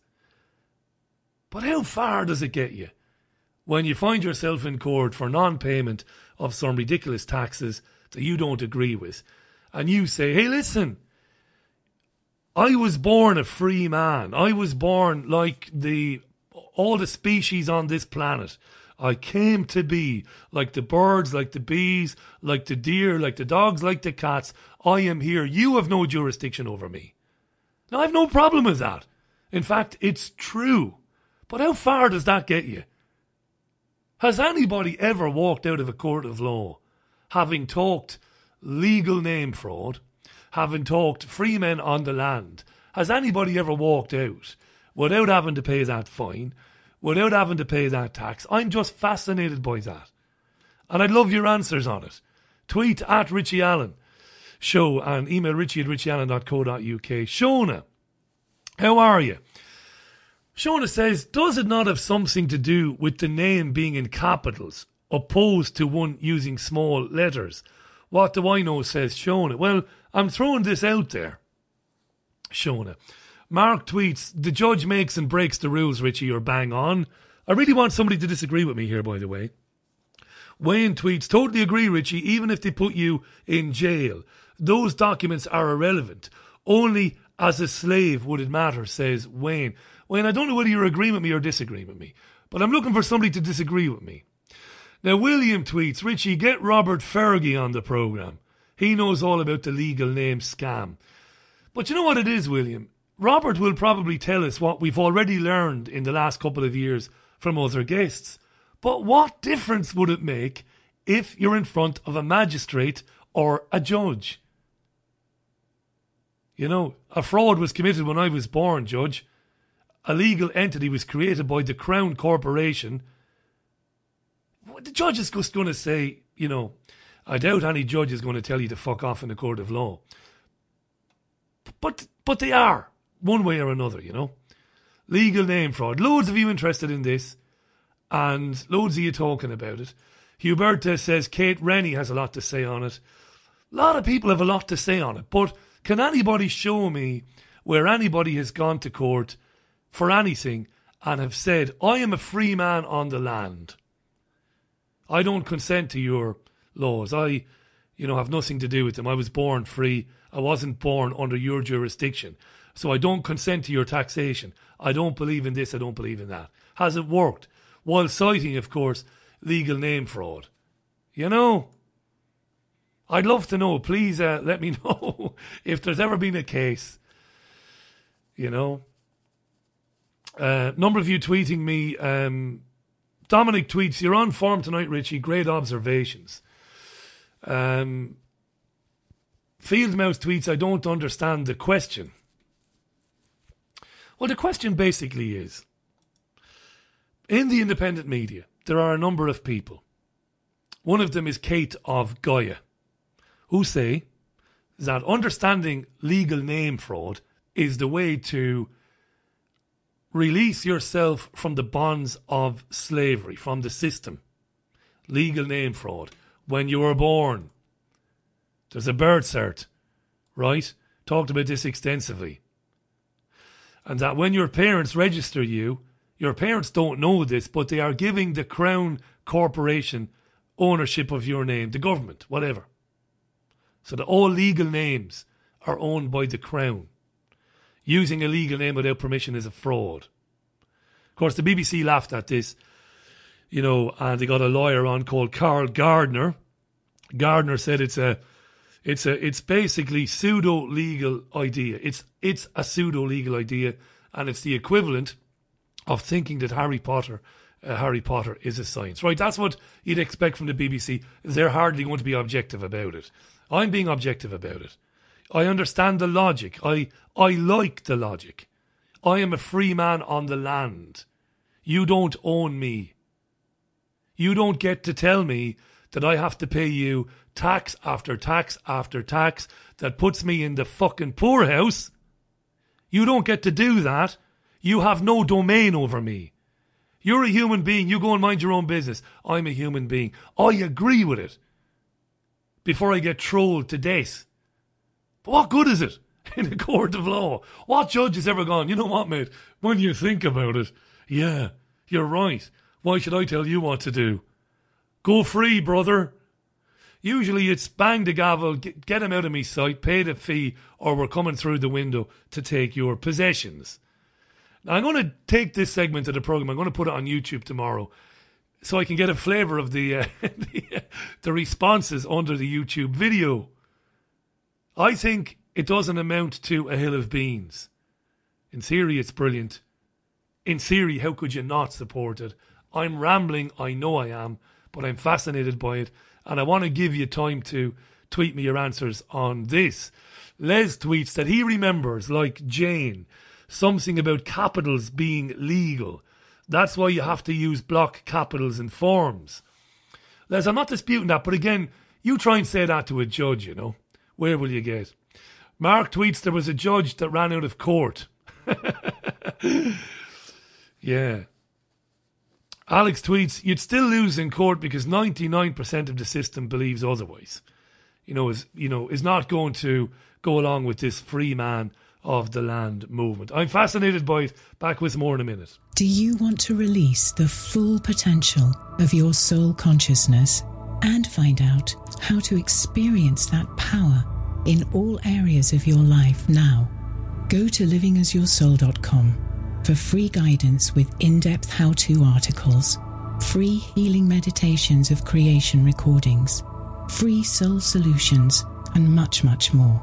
S4: But how far does it get you when you find yourself in court for non-payment of some ridiculous taxes that you don't agree with? And you say, hey, listen, I was born a free man. I was born like all the species on this planet. I came to be like the birds, like the bees, like the deer, like the dogs, like the cats. I am here. You have no jurisdiction over me. Now, I have no problem with that. In fact, it's true. But how far does that get you? Has anybody ever walked out of a court of law having talked legal name fraud, having talked free men on the land? Has anybody ever walked out without having to pay that fine, without having to pay that tax? I'm just fascinated by that. And I'd love your answers on it. Tweet at Richie Allen Show and email richie@richieallen.co.uk. Shona, how are you? Shona says, does it not have something to do with the name being in capitals opposed to one using small letters? What do I know, says Shona. Well, I'm throwing this out there, Shona. Mark tweets, the judge makes and breaks the rules, Richie, you're bang on. I really want somebody to disagree with me here, by the way. Wayne tweets, totally agree, Richie, even if they put you in jail. Those documents are irrelevant. Only as a slave would it matter, says Wayne. Wayne, I don't know whether you're agreeing with me or disagreeing with me, but I'm looking for somebody to disagree with me. Now, William tweets, Richie, get Robert Fergie on the programme. He knows all about the legal name scam. But you know what it is, William? Robert will probably tell us what we've already learned in the last couple of years from other guests. But what difference would it make if you're in front of a magistrate or a judge? A fraud was committed when I was born, Judge. A legal entity was created by the Crown Corporation. The judge is just going to say, I doubt any judge is going to tell you to fuck off in a court of law. But they are, one way or another, Legal name fraud. Loads of you interested in this, and loads of you talking about it. Huberta says Kate Rennie has a lot to say on it. A lot of people have a lot to say on it, but can anybody show me where anybody has gone to court for anything and have said, I am a free man on the land. I don't consent to your laws. I, have nothing to do with them. I was born free. I wasn't born under your jurisdiction. So I don't consent to your taxation. I don't believe in this. I don't believe in that. Has it worked? While citing, of course, legal name fraud. I'd love to know. Please let me know if there's ever been a case. Number of you tweeting me. Dominic tweets, you're on form tonight, Richie. Great observations. Fieldmouse tweets, I don't understand the question. Well, the question basically is, in the independent media, there are a number of people. One of them is Kate of Gaia, who say that understanding legal name fraud is the way to release yourself from the bonds of slavery, from the system. Legal name fraud. When you were born, there's a birth cert, right? Talked about this extensively. And that when your parents register you, your parents don't know this, but they are giving the Crown Corporation ownership of your name, the government, whatever. So that all legal names are owned by the Crown. Using a legal name without permission is a fraud. Of course, the BBC laughed at this, you know, and they got a lawyer on called Carl Gardner. Gardner said it's basically pseudo-legal idea. It's a pseudo-legal idea, and it's the equivalent of thinking that Harry Potter is a science. Right, that's what you'd expect from the BBC. They're hardly going to be objective about it. I'm being objective about it. I understand the logic. I like the logic. I am a free man on the land. You don't own me. You don't get to tell me that I have to pay you tax after tax after tax that puts me in the fucking poorhouse. You don't get to do that. You have no domain over me. You're a human being. You go and mind your own business. I'm a human being. I agree with it. Before I get trolled to death. But what good is it in a court of law? What judge has ever gone, you know what, mate, when you think about it, yeah, you're right. Why should I tell you what to do? Go free, brother. Usually it's bang the gavel, get him out of me sight, pay the fee, or we're coming through the window to take your possessions. Now, I'm going to take this segment of the programme, I'm going to put it on YouTube tomorrow, so I can get a flavour of the responses under the YouTube video. I think it doesn't amount to a hill of beans. In theory, it's brilliant. In theory, how could you not support it? I'm rambling, I know I am, but I'm fascinated by it, and I want to give you time to tweet me your answers on this. Les tweets that he remembers, like Jane, something about capitals being legal. That's why you have to use block capitals in forms. Les, I'm not disputing that, but again, you try and say that to a judge, you know. Where will you get? Mark tweets there was a judge that ran out of court. Yeah. Alex tweets, you'd still lose in court because 99% of the system believes otherwise. Is not going to go along with this free man of the land movement. I'm fascinated by it. Back with more in a minute.
S9: Do you want to release the full potential of your soul consciousness and find out how to experience that power in all areas of your life now? Go to livingasyoursoul.com for free guidance with in-depth how-to articles, free healing meditations of creation recordings, free soul solutions, and much, much more.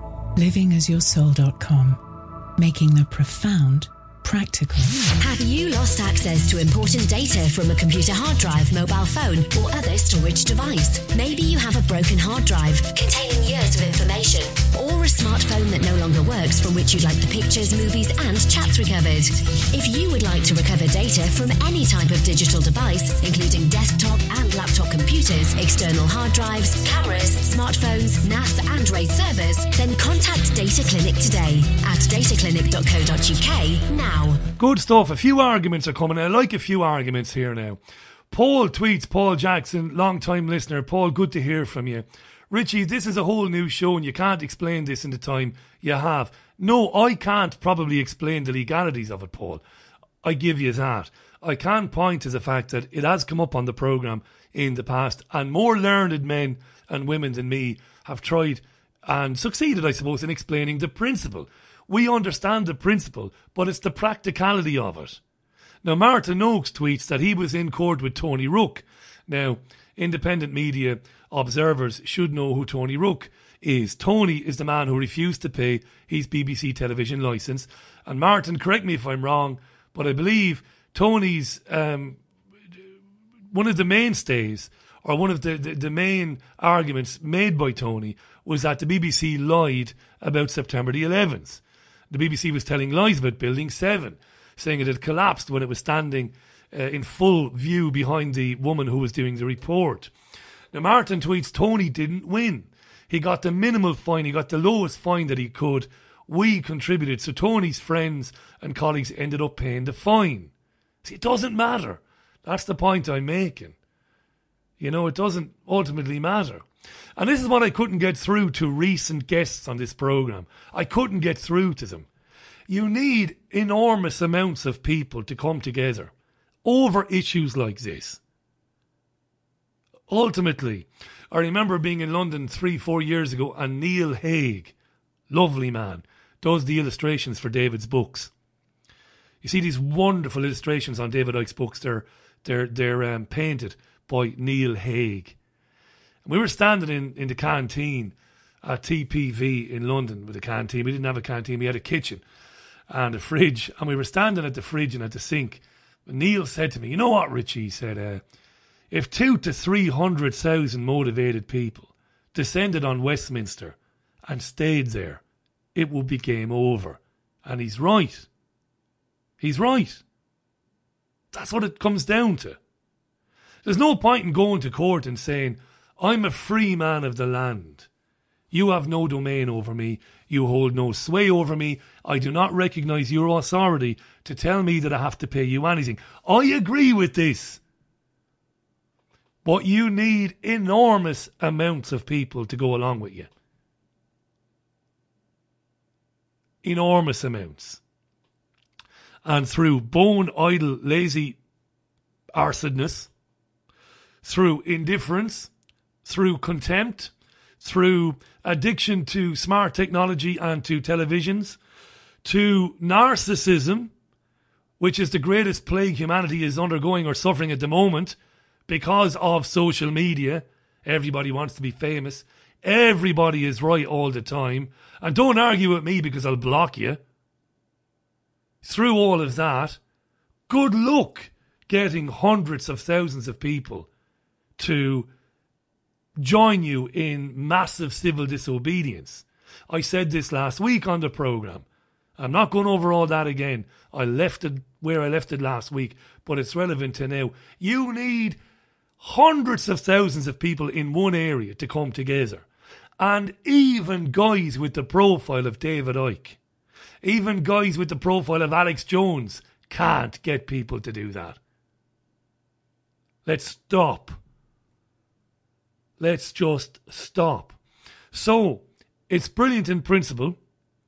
S9: livingasyoursoul.com, making the profound practical.
S10: Have you lost access to important data from a computer hard drive, mobile phone, or other storage device? Maybe you have a broken hard drive containing years of information, or a smartphone that no longer works from which you'd like the pictures, movies, and chats recovered. If you would like to recover data from any type of digital device, including desktop and laptop computers, external hard drives, cameras, smartphones, NAS, and RAID servers, then contact Data Clinic today at dataclinic.co.uk now.
S4: Good stuff. A few arguments are coming. I like a few arguments here now. Paul tweets, Paul Jackson, long-time listener. Paul, good to hear from you. Richie, this is a whole new show and you can't explain this in the time you have. No, I can't probably explain the legalities of it, Paul. I give you that. I can point to the fact that it has come up on the programme in the past and more learned men and women than me have tried and succeeded, I suppose, in explaining the principle. We understand the principle, but it's the practicality of it. Now, Martin Oakes tweets that he was in court with Tony Rook. Now, independent media observers should know who Tony Rook is. Tony is the man who refused to pay his BBC television licence. And Martin, correct me if I'm wrong, but I believe Tony's one of the mainstays or one of the main arguments made by Tony was that the BBC lied about September the 11th. The BBC was telling lies about Building 7, saying it had collapsed when it was standing in full view behind the woman who was doing the report. Now, Martin tweets, Tony didn't win. He got the minimal fine. He got the lowest fine that he could. We contributed. So Tony's friends and colleagues ended up paying the fine. See, it doesn't matter. That's the point I'm making. You know, it doesn't ultimately matter. And this is what I couldn't get through to recent guests on this programme. I couldn't get through to them. You need enormous amounts of people to come together over issues like this. Ultimately, I remember being in London 3-4 years ago, and Neil Haig, lovely man, does the illustrations for David's books. You see these wonderful illustrations on David Icke's books. They're painted by Neil Haig. And we were standing in the canteen at TPV in London with a canteen. We didn't have a canteen. We had a kitchen and a fridge. And we were standing at the fridge and at the sink. And Neil said to me, you know what, Richie? He said, if 200,000 to 300,000 motivated people descended on Westminster and stayed there, it would be game over. And he's right. He's right. That's what it comes down to. There's no point in going to court and saying, I'm a free man of the land. You have no domain over me. You hold no sway over me. I do not recognise your authority to tell me that I have to pay you anything. I agree with this. But you need enormous amounts of people to go along with you. Enormous amounts. And through bone, idle, lazy arsedness, through indifference, through contempt, through addiction to smart technology and to televisions, to narcissism, which is the greatest plague humanity is undergoing or suffering at the moment because of social media. Everybody wants to be famous. Everybody is right all the time. And don't argue with me because I'll block you. Through all of that, good luck getting hundreds of thousands of people to join you in massive civil disobedience. I said this last week on the programme. I'm not going over all that again. I left it where I left it last week, but it's relevant to now. You need hundreds of thousands of people in one area to come together. And even guys with the profile of David Icke, even guys with the profile of Alex Jones can't get people to do that. Let's stop. Let's just stop. So, it's brilliant in principle.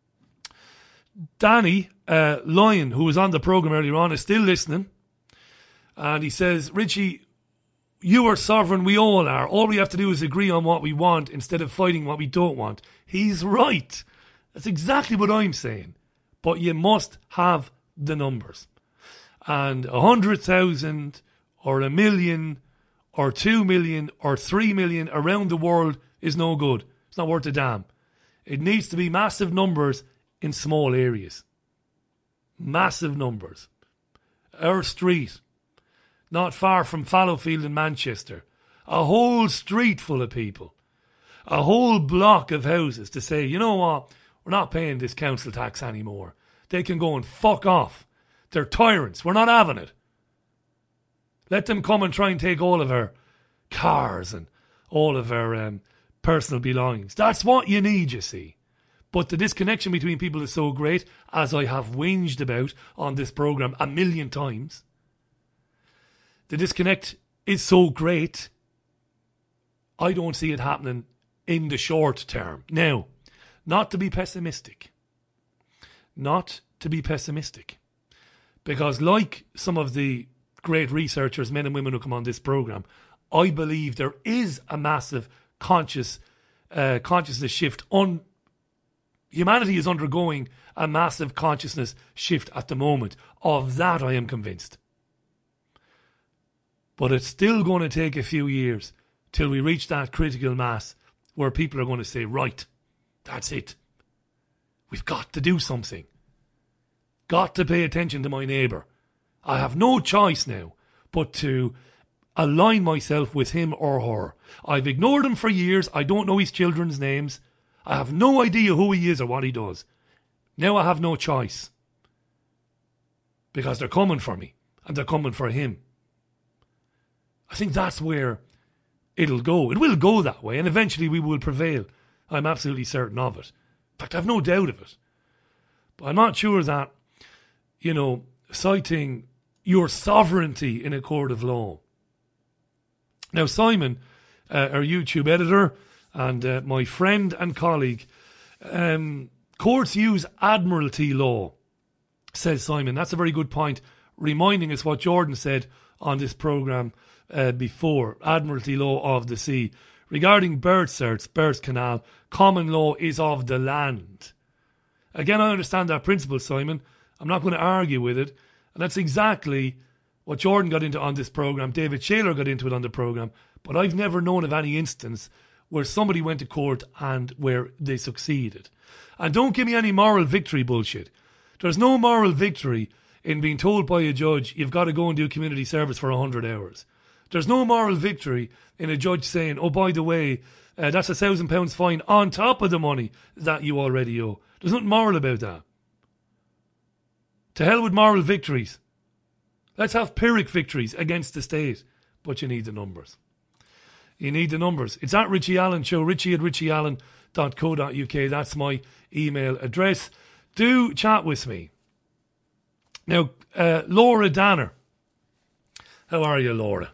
S4: Danny Lyon, who was on the programme earlier on, is still listening. And he says, Richie, you are sovereign, we all are. All we have to do is agree on what we want instead of fighting what we don't want. He's right. That's exactly what I'm saying. But you must have the numbers. And 100,000 or 1 million or 2 million or 3 million around the world is no good. It's not worth a damn. It needs to be massive numbers in small areas. Massive numbers. Our street, not far from Fallowfield in Manchester, a whole street full of people, a whole block of houses to say, you know what, we're not paying this council tax anymore. They can go and fuck off. They're tyrants. We're not having it. Let them come and try and take all of our cars and all of our personal belongings. That's what you need, you see. But the disconnection between people is so great, as I have whinged about on this programme 1 million times. The disconnect is so great, I don't see it happening in the short term. Now, not to be pessimistic. Not to be pessimistic. Because like some of the great researchers, men and women who come on this programme, I believe there is a massive consciousness shift. Humanity is undergoing a massive consciousness shift at the moment. Of that I am convinced. But it's still going to take a few years till we reach that critical mass where people are going to say, right, that's it. We've got to do something. Got to pay attention to my neighbour. I have no choice now but to align myself with him or her. I've ignored him for years. I don't know his children's names. I have no idea who he is or what he does. Now I have no choice. Because they're coming for me. And they're coming for him. I think that's where it'll go. It will go that way. And eventually we will prevail. I'm absolutely certain of it. In fact, I've no doubt of it. But I'm not sure that, citing your sovereignty in a court of law. Now, Simon, our YouTube editor and my friend and colleague, courts use admiralty law, says Simon. That's a very good point, reminding us what Jordan said on this programme before. Admiralty law of the sea. Regarding birth certs, birth canal, common law is of the land. Again, I understand that principle, Simon. I'm not going to argue with it. And that's exactly what Jordan got into on this programme. David Shaler got into it on the programme. But I've never known of any instance where somebody went to court and where they succeeded. And don't give me any moral victory bullshit. There's no moral victory in being told by a judge you've got to go and do community service for 100 hours. There's no moral victory in a judge saying, oh, by the way, that's £1,000 fine on top of the money that you already owe. There's nothing moral about that. To hell with moral victories. Let's have Pyrrhic victories against the state. But you need the numbers. You need the numbers. It's at Richie Allen Show, richie@richieallen.co.uk. That's my email address. Do chat with me. Now, Laura Danner. How are you, Laura?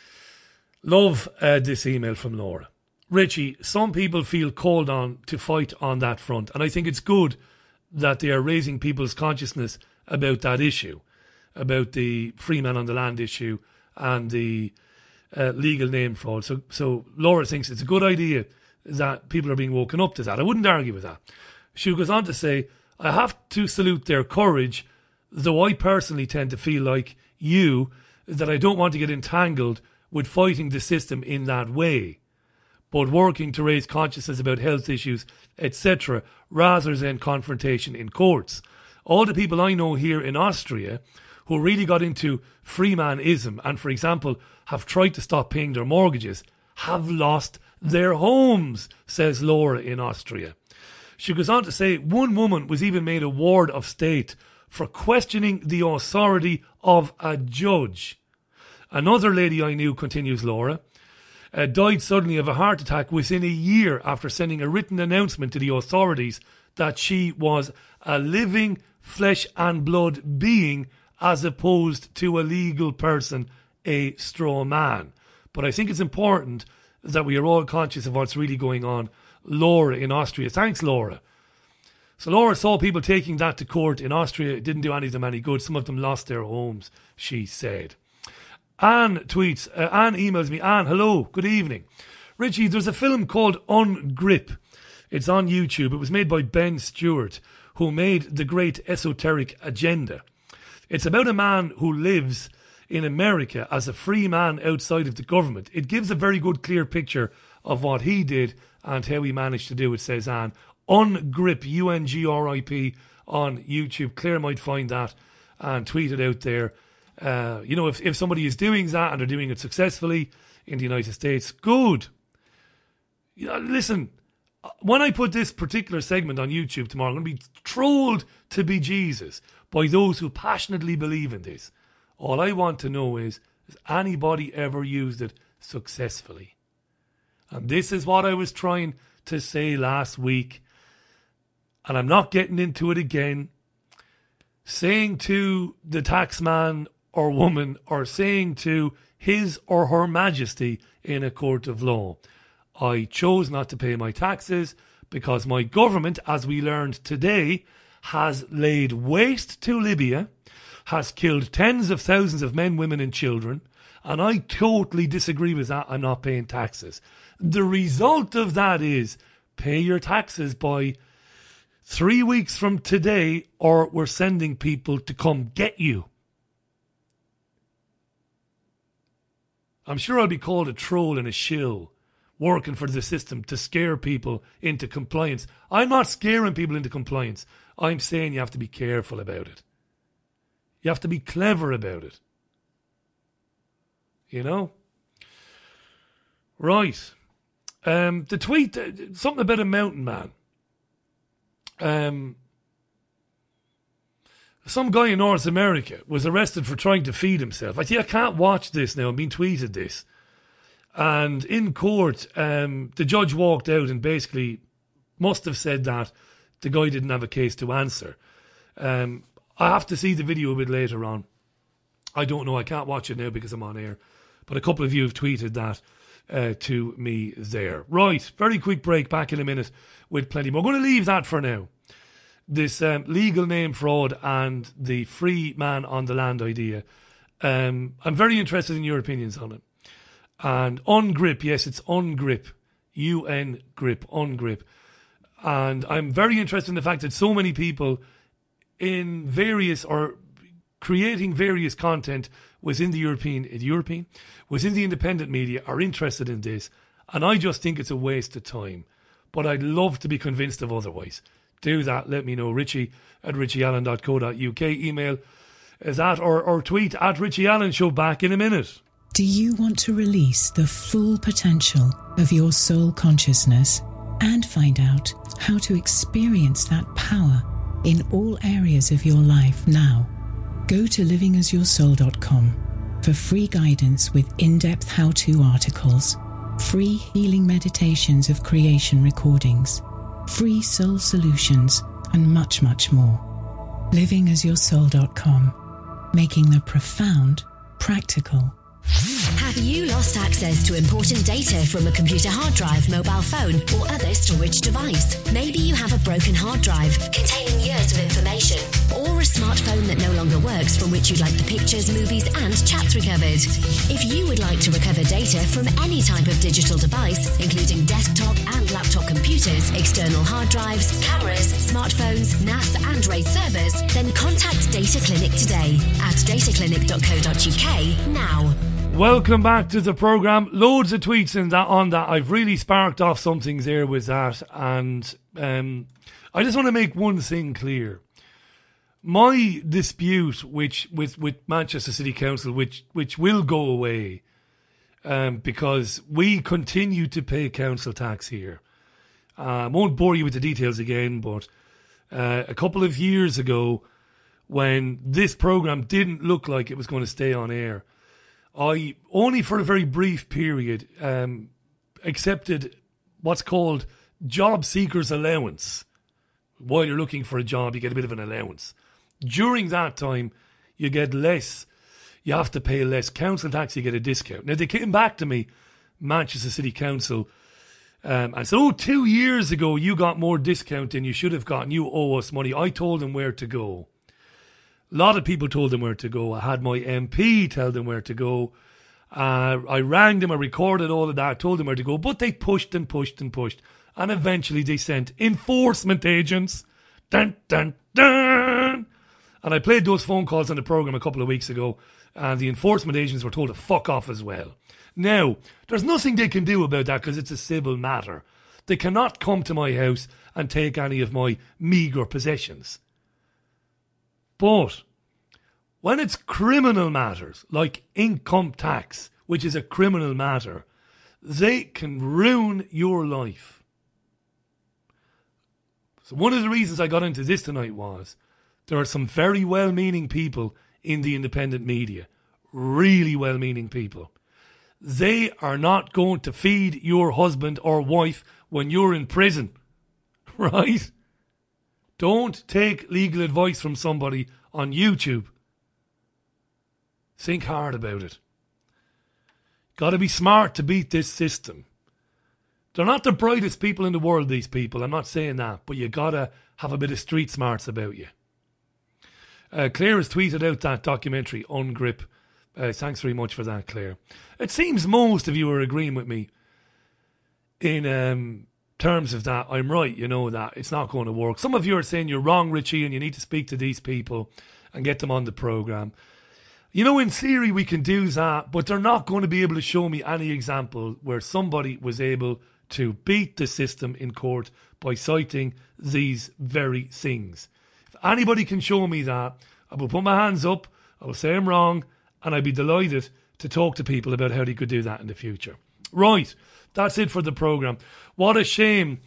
S4: Love this email from Laura. Richie, some people feel called on to fight on that front, and I think it's good that they are raising people's consciousness about that issue, about the free man on the land issue and the legal name fraud. So Laura thinks it's a good idea that people are being woken up to that. I wouldn't argue with that. She goes on to say, I have to salute their courage, though I personally tend to feel like you, that I don't want to get entangled with fighting the system in that way, but working to raise consciousness about health issues, etc., rather than confrontation in courts. All the people I know here in Austria who really got into freemanism and, for example, have tried to stop paying their mortgages have lost their homes, says Laura in Austria. She goes on to say, one woman was even made a ward of state for questioning the authority of a judge. Another lady I knew, continues Laura, died suddenly of a heart attack within a year after sending a written announcement to the authorities that she was a living flesh and blood being as opposed to a legal person, a straw man. But I think it's important that we are all conscious of what's really going on. Laura in Austria. Thanks, Laura. So Laura saw people taking that to court in Austria. It didn't do any of them any good. Some of them lost their homes, she said. Anne tweets, Anne emails me, Anne, hello, good evening. Richie, there's a film called Ungrip. It's on YouTube. It was made by Ben Stewart, who made The Great Esoteric Agenda. It's about a man who lives in America as a free man outside of the government. It gives a very good, clear picture of what he did and how he managed to do it, says Anne. Ungrip, UNGRIP, on YouTube. Claire might find that and tweet it out there. If somebody is doing that and they're doing it successfully in the United States, good. Listen, when I put this particular segment on YouTube tomorrow, I'm going to be trolled to bejesus by those who passionately believe in this. All I want to know is, has anybody ever used it successfully? And this is what I was trying to say last week, and I'm not getting into it again. Saying to the taxman or woman, or saying to his or her majesty in a court of law, I chose not to pay my taxes because my government, as we learned today, has laid waste to Libya, has killed tens of thousands of men, women and children, and I totally disagree with that. I'm not paying taxes. The result of that is pay your taxes by 3 weeks from today, or we're sending people to come get you. I'm sure I'll be called a troll and a shill, working for the system to scare people into compliance. I'm not scaring people into compliance. I'm saying you have to be careful about it. You have to be clever about it. You know? Right. The tweet, something about a mountain man. Some guy in North America was arrested for trying to feed himself. I can't watch this now. I'm being tweeted this. And in court, the judge walked out and basically must have said that the guy didn't have a case to answer. I have to see the video a bit later on. I don't know. I can't watch it now because I'm on air. But a couple of you have tweeted that to me there. Right, very quick break. Back in a minute with plenty more. We're going to leave that for now. This legal name fraud and the free man on the land idea. I'm very interested in your opinions on it. And Ungrip, yes, it's Ungrip. U-N-Grip, Ungrip. And I'm very interested in the fact that so many people in various or creating various content within the within the independent media are interested in this. And I just think it's a waste of time. But I'd love to be convinced of otherwise. Do that. Let me know. Richie@richieallen.co.uk. Email is at or tweet at Richie Allen Show. Back in a minute.
S9: Do you want to release the full potential of your soul consciousness and find out how to experience that power in all areas of your life now? Go to livingasyoursoul.com for free guidance with in-depth how-to articles, free healing meditations of creation recordings, free soul solutions, and much, much more. livingasyoursoul.com, making the profound practical.
S10: Have you lost access to important data from a computer hard drive, mobile phone, or other storage device? Maybe you have a broken hard drive containing years of information, or a smartphone that no longer works from which you'd like the pictures, movies, and chats recovered. If you would like to recover data from any type of digital device, including desktop and laptop computers, external hard drives, cameras, smartphones, NAS, and RAID servers, then contact Data Clinic today at dataclinic.co.uk now.
S4: Welcome back to the programme. Loads of tweets on that. I've really sparked off some things there with that. And I just want to make one thing clear. My dispute with Manchester City Council, which will go away because we continue to pay council tax here. I won't bore you with the details again, but a couple of years ago when this programme didn't look like it was going to stay on air, I, only for a very brief period, accepted what's called job seekers allowance. While you're looking for a job, you get a bit of an allowance. During that time, you get less, you have to pay less council tax, you get a discount. Now, they came back to me, Manchester City Council, and said, 2 years ago, you got more discount than you should have gotten. You owe us money. I told them where to go. A lot of people told them where to go. I had my MP tell them where to go. I rang them, I recorded all of that, told them where to go. But they pushed and pushed and pushed. And eventually they sent enforcement agents. Dun, dun, dun. And I played those phone calls on the programme a couple of weeks ago. And the enforcement agents were told to fuck off as well. Now, there's nothing they can do about that because it's a civil matter. They cannot come to my house and take any of my meagre possessions. But when it's criminal matters, like income tax, which is a criminal matter, they can ruin your life. So one of the reasons I got into this tonight was there are some very well-meaning people in the independent media, really well-meaning people. They are not going to feed your husband or wife when you're in prison, right? Don't take legal advice from somebody on YouTube. Think hard about it. Got to be smart to beat this system. They're not the brightest people in the world, these people. I'm not saying that. But you got to have a bit of street smarts about you. Claire has tweeted out that documentary, Ungrip. Thanks very much for that, Claire. It seems most of you are agreeing with me in terms of that. I'm right, you know that. It's not going to work. Some of you are saying you're wrong, Richie, and you need to speak to these people and get them on the programme. You know, in theory, we can do that, but they're not going to be able to show me any example where somebody was able to beat the system in court by citing these very things. If anybody can show me that, I will put my hands up, I will say I'm wrong, and I'd be delighted to talk to people about how they could do that in the future. Right, that's it for the programme. What a shame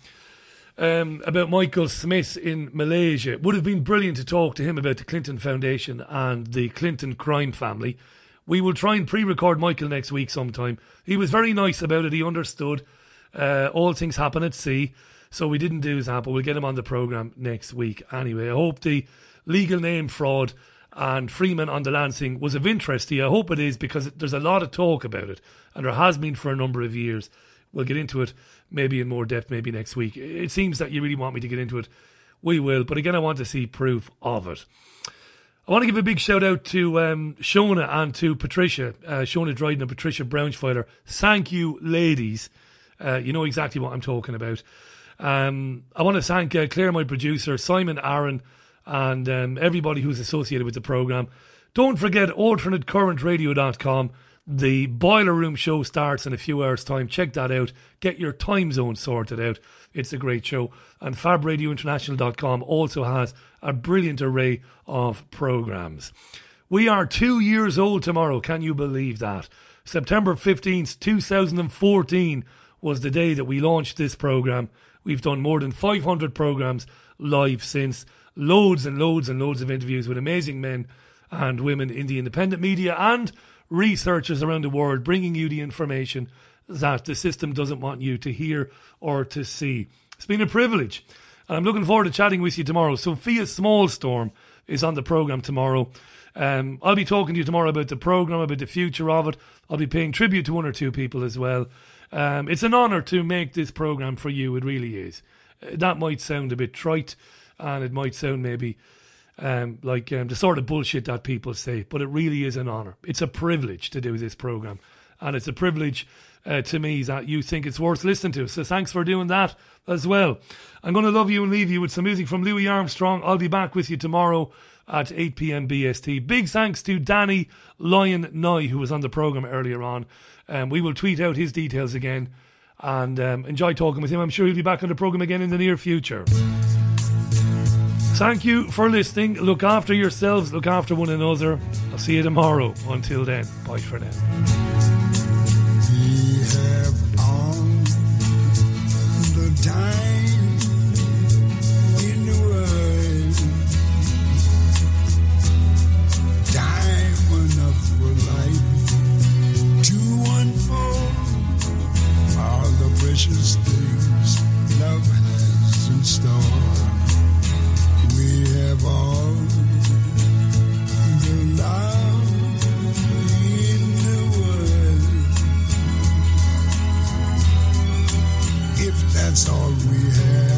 S4: about Michael Smith in Malaysia. It would have been brilliant to talk to him about the Clinton Foundation and the Clinton crime family. We will try and pre-record Michael next week sometime. He was very nice about it. He understood all things happen at sea, so we didn't do that, but we'll get him on the programme next week anyway. I hope the legal name fraud and Freeman on the land thing was of interest to you. I hope it is, because there's a lot of talk about it, and there has been for a number of years. We'll get into it maybe in more depth maybe next week. It seems that you really want me to get into it. We will, but again, I want to see proof of it. I want to give a big shout out to Shona and to Patricia, Shona Dryden and Patricia Braunschweiler. Thank you, ladies. You know exactly what I'm talking about. I want to thank Claire, my producer, Simon, Aaron, and everybody who's associated with the programme. Don't forget alternatecurrentradio.com. The Boiler Room show starts in a few hours' time. Check that out. Get your time zone sorted out. It's a great show. And fabradiointernational.com also has a brilliant array of programmes. We are 2 years old tomorrow. Can you believe that? September 15th, 2014 was the day that we launched this programme. We've done more than 500 programmes live since. Loads and loads and loads of interviews with amazing men and women in the independent media and researchers around the world, bringing you the information that the system doesn't want you to hear or to see. It's been a privilege, and I'm looking forward to chatting with you tomorrow. Sophia Smallstorm is on the programme tomorrow. I'll be talking to you tomorrow about the programme, about the future of it. I'll be paying tribute to one or two people as well. It's an honour to make this programme for you. It really is. That might sound a bit trite, and it might sound maybe like the sort of bullshit that people say, but it really is an honour. It's a privilege to do this programme, and it's a privilege to me that you think it's worth listening to. So thanks for doing that as well. I'm going to love you and leave you with some music from Louis Armstrong. I'll be back with you tomorrow at 8 p.m. BST. Big thanks to Danny Lyon Nye, who was on the programme earlier on. We will tweet out his details again, and enjoy talking with him. I'm sure he'll be back on the programme again in the near future. Thank you for listening. Look after yourselves, look after one another. I'll see you tomorrow. Until then, bye for now.
S11: We have all the time in the world. Time enough for life to unfold all the precious things love has in store. We have all the love in the world. If that's all we have.